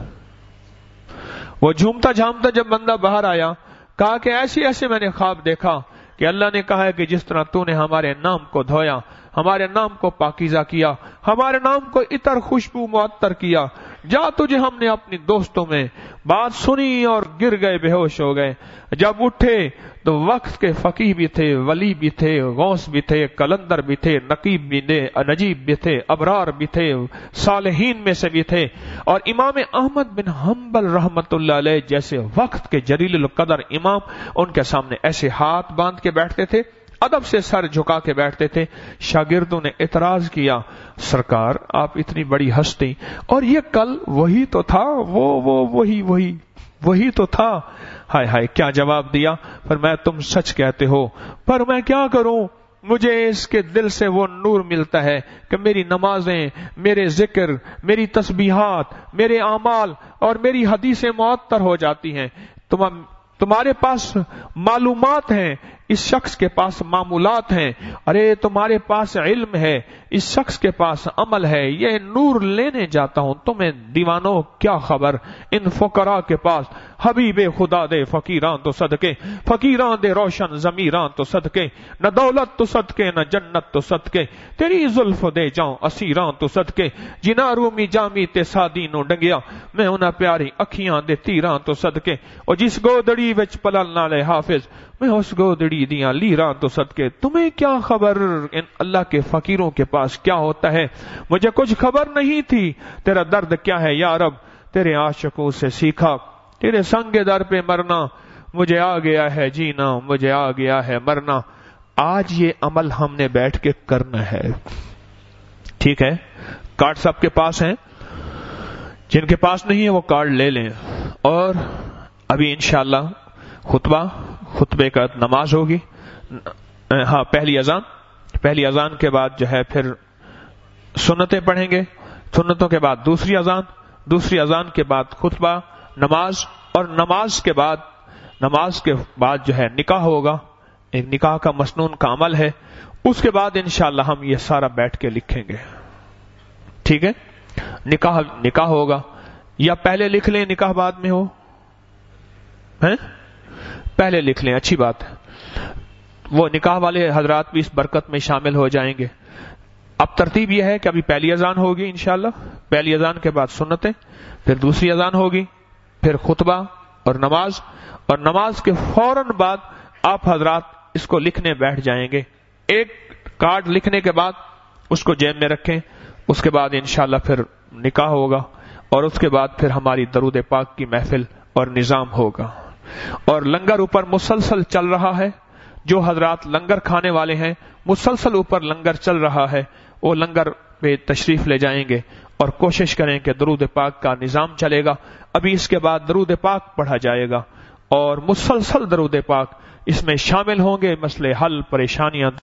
وہ جھومتا جھامتا جب بندہ باہر آیا، کہا کہ ایسی ایسے میں نے خواب دیکھا کہ اللہ نے کہا ہے کہ جس طرح تو نے ہمارے نام کو دھویا، ہمارے نام کو پاکیزہ کیا، ہمارے نام کو عطر خوشبو معطر کیا، جا تجھے ہم نے اپنی دوستوں میں بات سنی اور گر گئے، بے ہوش ہو گئے۔ جب اٹھے تو وقت کے فقیہ بھی تھے، ولی بھی تھے، غوث بھی تھے، کلندر بھی تھے، نقیب بھی تھے، نجیب بھی تھے، ابرار بھی تھے، صالحین میں سے بھی تھے، اور امام احمد بن حنبل رحمت اللہ علیہ جیسے وقت کے جلیل القدر امام ان کے سامنے ایسے ہاتھ باندھ کے بیٹھتے تھے، ادب سے سر جھکا کے بیٹھتے تھے۔ شاگردوں نے اعتراض کیا، سرکار آپ اتنی بڑی ہستی، اور یہ کل وہی تو تھا، وہ وہ وہی وہی وہی تو تھا۔ ہائے ہائے کیا جواب دیا، پر میں تم سچ کہتے ہو، پر میں کیا کروں، مجھے اس کے دل سے وہ نور ملتا ہے کہ میری نمازیں، میرے ذکر، میری تسبیحات، میرے اعمال اور میری حدیثیں معطر ہو جاتی ہیں۔ تم تمہارے پاس معلومات ہیں، اس شخص کے پاس معمولات ہیں، ارے تمہارے پاس علم ہے، اس شخص کے پاس عمل ہے، یہ نور لینے جاتا ہوں، تمہیں دیوانوں کیا خبر، ان فقراء کے پاس حبیب خدا دے فقیراں تو صدقے، فقیراں دے روشن ضمیراں تو صدقے، نہ دولت تو صدقے نہ جنت تو صدقے، تیری زلف دے جاؤں اسیراں تو صدقے، جنا رومی جامی تے سادی نو ڈنگیا، میں انہاں پیاری اکھیاں دے تیراں تو صدقے، اور جس گودڑی وچ پلل نالے حافظ، میں اس گودڑی دیاں لیراں تو صدقے۔ تمہیں کیا خبر ان اللہ کے فقیروں کے پاس کیا ہوتا ہے، مجھے کچھ خبر نہیں تھی، تیرا درد کیا ہے یا رب، تیرے عاشقوں سے سیکھا، تیرے سنگ در پہ مرنا، مجھے آ گیا ہے جینا، مجھے آ گیا ہے مرنا۔ آج یہ عمل ہم نے بیٹھ کے کرنا ہے، ٹھیک ہے؟ کارڈ سب کے پاس ہیں، جن کے پاس نہیں ہے وہ کارڈ لے لیں، اور ابھی انشاءاللہ خطبہ، خطبے کا نماز ہوگی، ہاں پہلی اذان، پہلی اذان کے بعد جو ہے پھر سنتیں پڑھیں گے، سنتوں کے بعد دوسری اذان، دوسری اذان کے بعد خطبہ، نماز، اور نماز کے بعد نماز کے بعد جو ہے نکاح ہوگا، ایک نکاح کا مسنون کا عمل ہے، اس کے بعد انشاءاللہ ہم یہ سارا بیٹھ کے لکھیں گے، ٹھیک ہے؟ نکاح نکاح ہوگا، یا پہلے لکھ لیں نکاح بعد میں ہو، ہیں؟ پہلے لکھ لیں، اچھی بات ہے، وہ نکاح والے حضرات بھی اس برکت میں شامل ہو جائیں گے۔ اب ترتیب یہ ہے کہ ابھی پہلی اذان ہوگی انشاءاللہ، پہلی اذان کے بعد سنتیں، پھر دوسری اذان ہوگی، پھر خطبہ اور نماز، اور نماز کے فوراً بعد آپ حضرات اس کو لکھنے بیٹھ جائیں گے۔ ایک کارڈ لکھنے کے بعد اس کو جیب میں رکھیں، اس کے بعد انشاءاللہ پھر نکاح ہوگا، اور اس کے بعد پھر ہماری درود پاک کی محفل اور نظام ہوگا، اور لنگر اوپر مسلسل چل رہا ہے، جو حضرات لنگر کھانے والے ہیں مسلسل اوپر لنگر چل رہا ہے، وہ لنگر پہ تشریف لے جائیں گے، اور کوشش کریں کہ درود پاک کا نظام چلے گا۔ ابھی اس کے بعد درود پاک پڑھا جائے گا، اور مسلسل درود پاک اس میں شامل ہوں گے، مسئلے حل، پریشانیاں